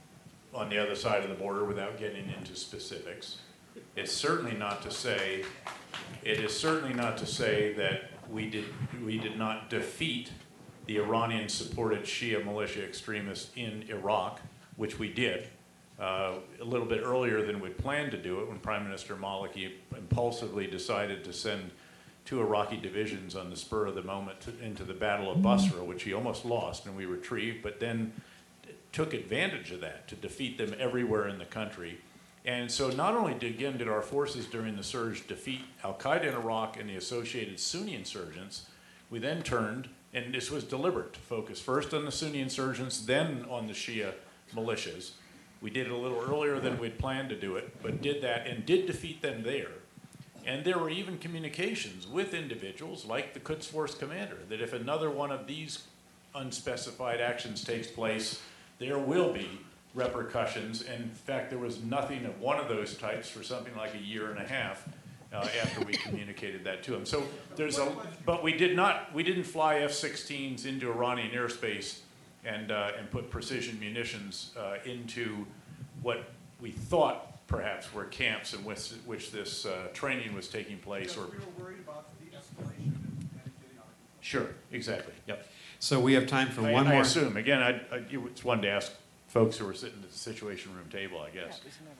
on the other side of the border without getting into specifics. It's certainly not to say, it is certainly not to say that we did, we did not defeat the Iranian-supported Shia militia extremists in Iraq, which we did. Uh, a little bit earlier than we planned to do it, when Prime Minister Maliki impulsively decided to send two Iraqi divisions on the spur of the moment to, into the Battle of Basra, which he almost lost and we retrieved, but then took advantage of that to defeat them everywhere in the country. And so not only did, again did our forces during the surge defeat al-Qaeda in Iraq and the associated Sunni insurgents, we then turned, and this was deliberate, to focus first on the Sunni insurgents, then on the Shia militias. We did it a little earlier than we'd planned to do it, but did that and did defeat them there. And there were even communications with individuals like the Quds Force commander that if another one of these unspecified actions takes place, there will be repercussions. And in fact, there was nothing of one of those types for something like a year and a half uh, after we communicated that to him. So there's a, but we did not, we didn't fly F sixteens into Iranian airspace and uh, and put precision munitions uh, into what we thought perhaps were camps in which, which this uh, training was taking place. Or we were worried about the escalation and getting out. Sure, exactly. Yep. So we have time for I, one I more. assume again, I, I it's one to ask folks who are sitting at the Situation Room table, I guess.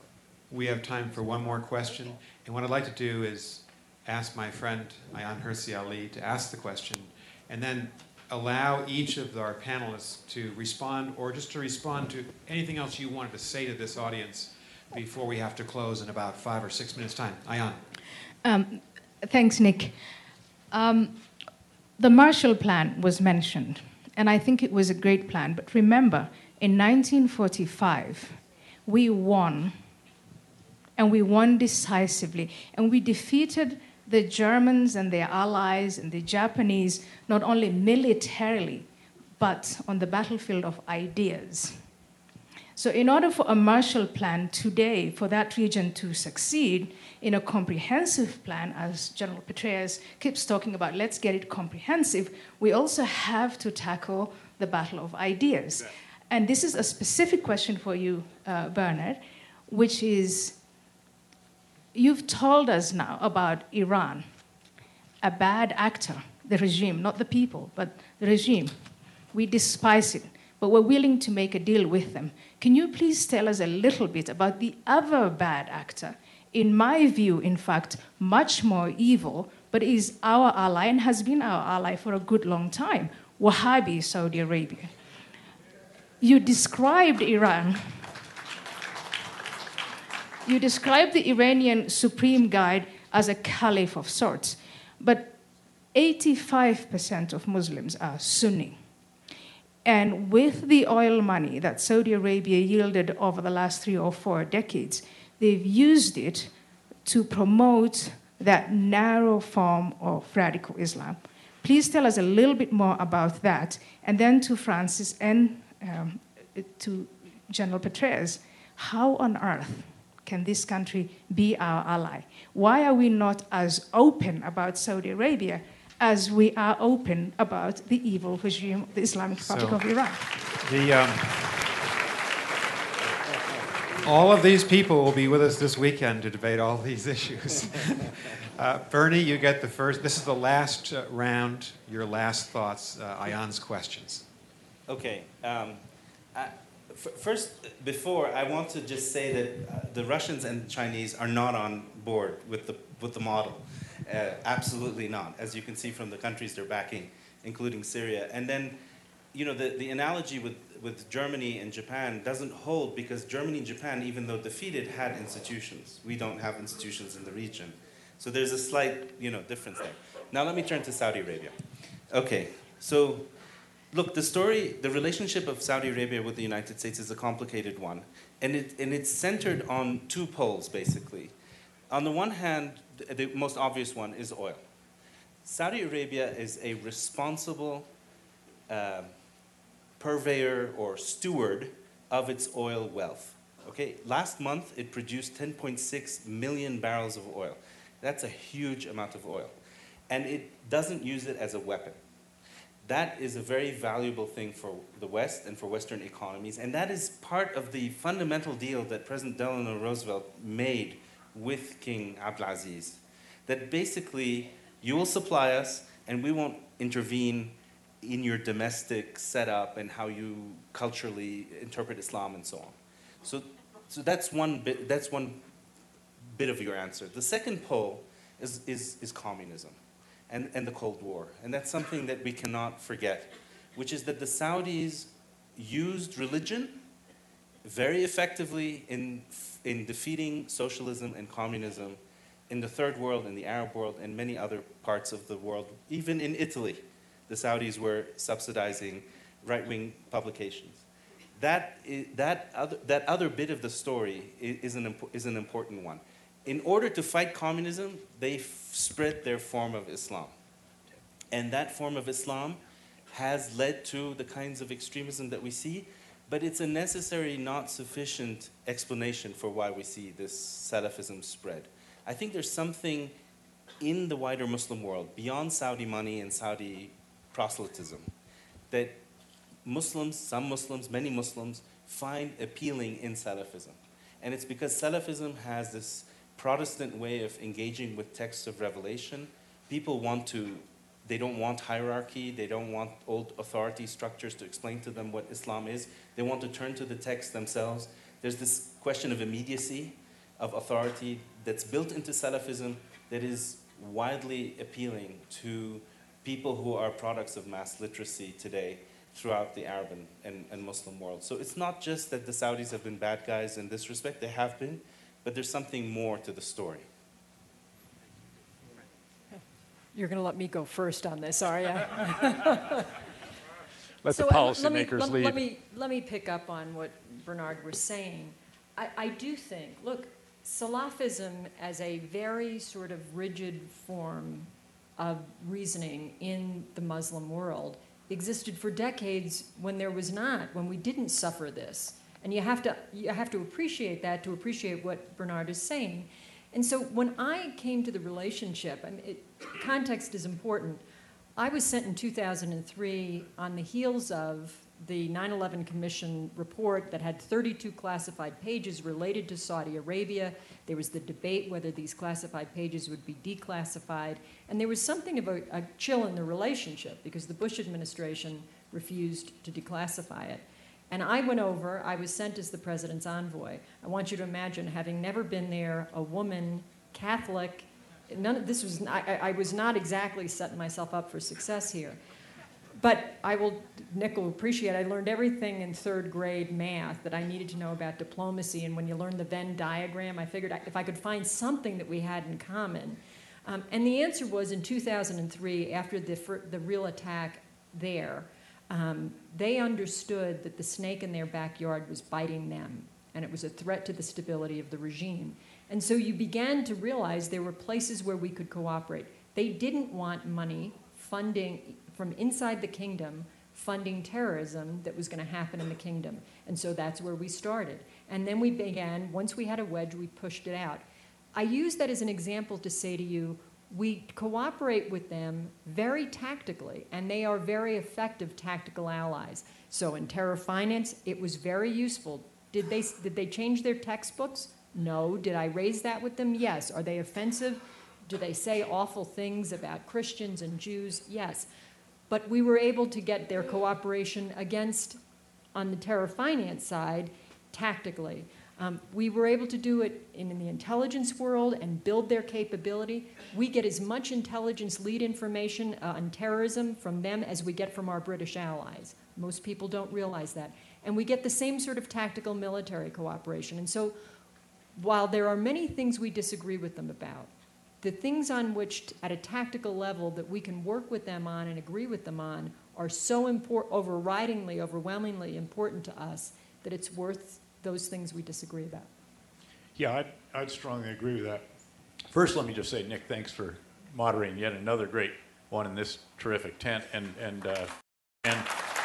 We have time for one more question. And what I'd like to do is ask my friend, Ayaan Hirsi Ali, to ask the question, and then allow each of our panelists to respond, or just to respond to anything else you wanted to say to this audience before we have to close in about five or six minutes' time. Ayaan. Um, thanks, Nick. Um, the Marshall Plan was mentioned, and I think it was a great plan. But remember, in nineteen forty-five, we won, and we won decisively, and we defeated the Germans and their allies and the Japanese, not only militarily, but on the battlefield of ideas. So in order for a Marshall Plan today, for that region to succeed in a comprehensive plan, as General Petraeus keeps talking about, let's get it comprehensive, we also have to tackle the battle of ideas. Yeah. And this is a specific question for you, uh, Bernard, which is, you've told us now about Iran, a bad actor, the regime, not the people, but the regime. We despise it, but we're willing to make a deal with them. Can you please tell us a little bit about the other bad actor in my view, in fact, much more evil, but is our ally and has been our ally for a good long time, Wahhabi Saudi Arabia. You described Iran. You described the Iranian Supreme Guide as a caliph of sorts, but eighty-five percent of Muslims are Sunni. And with the oil money that Saudi Arabia yielded over the last three or four decades, they've used it to promote that narrow form of radical Islam. Please tell us a little bit more about that. And then to Francis and um, to General Petraeus, how on earth can this country be our ally? Why are we not as open about Saudi Arabia as we are open about the evil regime of the Islamic Republic So, of Iran? The, um, all of these people will be with us this weekend to debate all these issues. uh, Bernie, you get the first. This is the last uh, round. Your last thoughts, uh, Ayan's questions. Okay. Um, I, f- first, before, I want to just say that uh, the Russians and Chinese are not on board with the, with the model. Uh, absolutely not, as you can see from the countries they're backing, including Syria. And then, you know, the, the analogy with, with Germany and Japan doesn't hold because Germany and Japan, even though defeated, had institutions. We don't have institutions in the region. So there's a slight, you know, difference there. Now let me turn to Saudi Arabia. Okay, so look, the story, the relationship of Saudi Arabia with the United States is a complicated one. And, it, and it's centered on two poles, basically. On the one hand, the most obvious one is oil. Saudi Arabia is a responsible uh, purveyor or steward of its oil wealth. Okay, last month it produced ten point six million barrels of oil. That's a huge amount of oil. And it doesn't use it as a weapon. That is a very valuable thing for the West and for Western economies. And that is part of the fundamental deal that President Delano Roosevelt made with King Abdulaziz. That basically, you will supply us and we won't intervene in your domestic setup and how you culturally interpret Islam and so on. So, so that's one bit, that's one bit of your answer. The second pole is, is, is communism and, and the Cold War. And that's something that we cannot forget, which is that the Saudis used religion very effectively in, in defeating socialism and communism in the Third World, in the Arab world, and many other parts of the world. Even in Italy, the Saudis were subsidizing right-wing publications. That, is, that, other, that other bit of the story is an, is an important one. In order to fight communism, they f- spread their form of Islam. And that form of Islam has led to the kinds of extremism that we see, but it's a necessary, not sufficient explanation for why we see this Salafism spread. I think there's something in the wider Muslim world, beyond Saudi money and Saudi proselytism, that Muslims, some Muslims, many Muslims, find appealing in Salafism. And it's because Salafism has this Protestant way of engaging with texts of revelation. People want to, they don't want hierarchy, they don't want old authority structures to explain to them what Islam is. They want to turn to the text themselves. There's this question of immediacy, of authority that's built into Salafism that is widely appealing to people who are products of mass literacy today throughout the Arab and, and, and Muslim world. So it's not just that the Saudis have been bad guys in this respect, they have been, but there's something more to the story. You're going to let me go first on this, are you? Let so, the uh, let me, policymakers let, lead. Let me, let me pick up on what Bernard was saying. I, I do think, look, Salafism as a very sort of rigid form of reasoning in the Muslim world existed for decades when there was not, when we didn't suffer this. And you have to, you have to appreciate that to appreciate what Bernard is saying. And so when I came to the relationship, I mean, it, context is important. I was sent in two thousand three on the heels of the nine eleven Commission report that had thirty-two classified pages related to Saudi Arabia. There was the debate whether these classified pages would be declassified. And there was something of a, a chill in the relationship because the Bush administration refused to declassify it. And I went over, I was sent as the president's envoy. I want you to imagine, having never been there, a woman, Catholic, none of this was, I, I was not exactly setting myself up for success here. But I will, Nick will appreciate, I learned everything in third grade math that I needed to know about diplomacy. And when you learn the Venn diagram, I figured if I could find something that we had in common. Um, and the answer was in two thousand three, after the, the real attack there, um, they understood that the snake in their backyard was biting them. And it was a threat to the stability of the regime. And so you began to realize there were places where we could cooperate. They didn't want money funding from inside the kingdom, funding terrorism that was going to happen in the kingdom. And so that's where we started. And then we began, once we had a wedge, we pushed it out. I use that as an example to say to you, we cooperate with them very tactically, and they are very effective tactical allies. So in terror finance, it was very useful. Did they, did they change their textbooks? No. Did I raise that with them? Yes. Are they offensive? Do they say awful things about Christians and Jews? Yes. But we were able to get their cooperation against, on the terror finance side, tactically. Um, we were able to do it in, in the intelligence world and build their capability. We get as much intelligence lead information uh, on terrorism from them as we get from our British allies. Most people don't realize that. And we get the same sort of tactical military cooperation. And so while there are many things we disagree with them about, the things on which, t- at a tactical level, that we can work with them on and agree with them on are so important, overridingly, overwhelmingly important to us that it's worth those things we disagree about. Yeah, I'd, I'd strongly agree with that. First, let me just say, Nick, thanks for moderating yet another great one in this terrific tent, and and uh, and.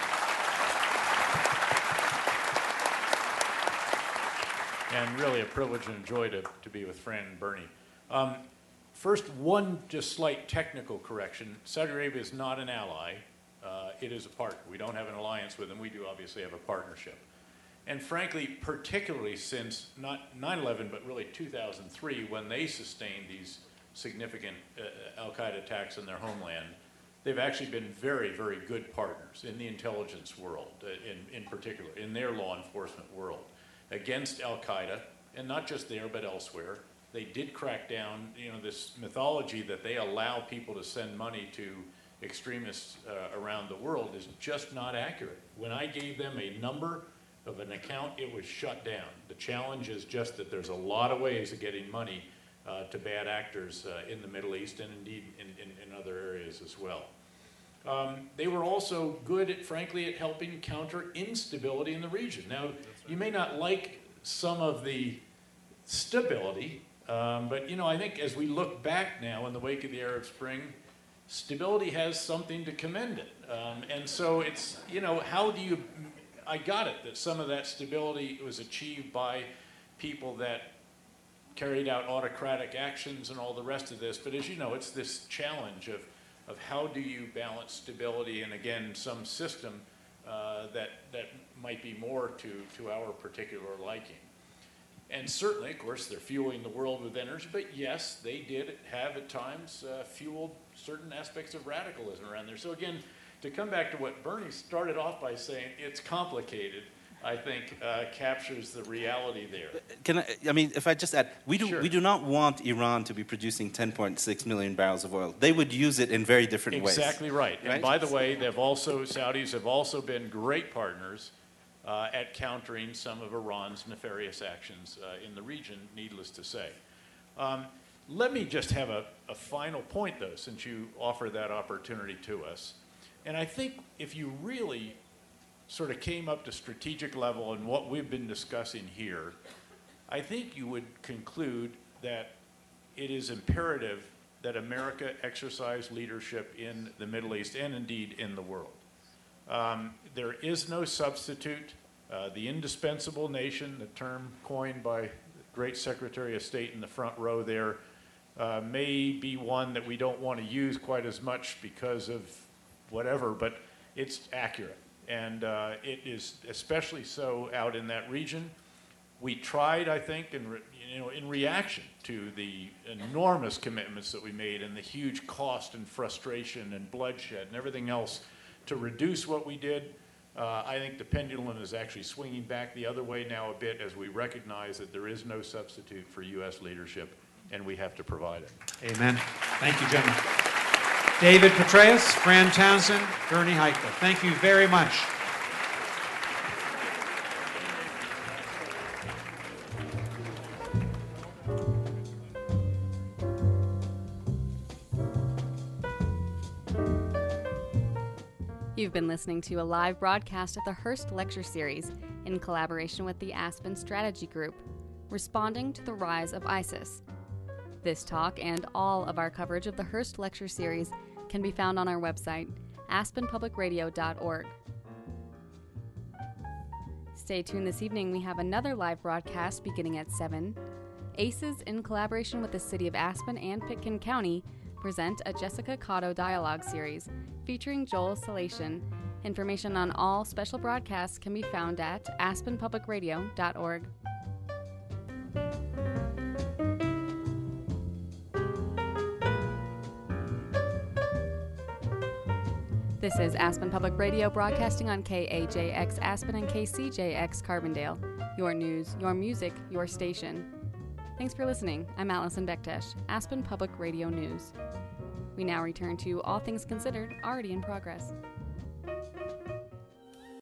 And really a privilege and a joy to, to be with Fran and Bernie. Um, first, one just slight technical correction. Saudi Arabia is not an ally. Uh, it is a partner. We don't have an alliance with them. We do obviously have a partnership. And frankly, particularly since not nine eleven, but really two thousand three, when they sustained these significant uh, al-Qaeda attacks in their homeland, they've actually been very, very good partners in the intelligence world, uh, in, in particular, in their law enforcement world, against al-Qaeda, and not just there, but elsewhere. They did crack down, you know, this mythology that they allow people to send money to extremists uh, around the world is just not accurate. When I gave them a number of an account, it was shut down. The challenge is just that there's a lot of ways of getting money uh, to bad actors uh, in the Middle East and indeed in, in, in other areas as well. Um, they were also good, at, frankly, at helping counter instability in the region. Now, you may not like some of the stability, um, but you know, I think as we look back now in the wake of the Arab Spring, stability has something to commend it. Um, and so it's, you know, how do you, I got it that some of that stability was achieved by people that carried out autocratic actions and all the rest of this, but as you know, it's this challenge of of how do you balance stability and, again, some system uh, that, that might be more to, to our particular liking. And certainly, of course, they're fueling the world with energy, but yes, they did have at times uh, fueled certain aspects of radicalism around there. So again, to come back to what Bernie started off by saying, it's complicated, I think uh, captures the reality there. Can I, I mean, if I just add, we do, Sure. we do not want Iran to be producing ten point six million barrels of oil. They would use it in very different ways. Exactly right. Right? And by the way, they've also, Saudis have also been great partners uh, at countering some of Iran's nefarious actions uh, in the region, needless to say. Um, let me just have a, a final point, though, since you offer that opportunity to us. And I think if you really sort of came up to strategic level and what we've been discussing here, I think you would conclude that it is imperative that America exercise leadership in the Middle East and indeed in the world. Um, there is no substitute. Uh, the indispensable nation, the term coined by the great Secretary of State in the front row there, uh, may be one that we don't want to use quite as much because of whatever, but it's accurate. And uh, it is especially so out in that region. We tried, I think, in, re you know, in reaction to the enormous commitments that we made and the huge cost and frustration and bloodshed and everything else to reduce what we did. Uh, I think the pendulum is actually swinging back the other way now a bit as we recognize that there is no substitute for U S leadership, and we have to provide it. Amen. Thank you, gentlemen. David Petraeus, Fran Townsend, Bernie Heitler, thank you very much. You've been listening to a live broadcast of the Hearst Lecture Series in collaboration with the Aspen Strategy Group, responding to the rise of ISIS. This talk and all of our coverage of the Hearst Lecture Series can be found on our website, aspen public radio dot org. Stay tuned this evening. We have another live broadcast beginning at seven. ACES, in collaboration with the City of Aspen and Pitkin County, present a Jessica Cotto dialogue series featuring Joel Salation. Information on all special broadcasts can be found at aspen public radio dot org. This is Aspen Public Radio, broadcasting on K A J X Aspen and K C J X Carbondale. Your news, your music, your station. Thanks for listening. I'm Allison Bektesh, Aspen Public Radio News. We now return to All Things Considered, already in progress.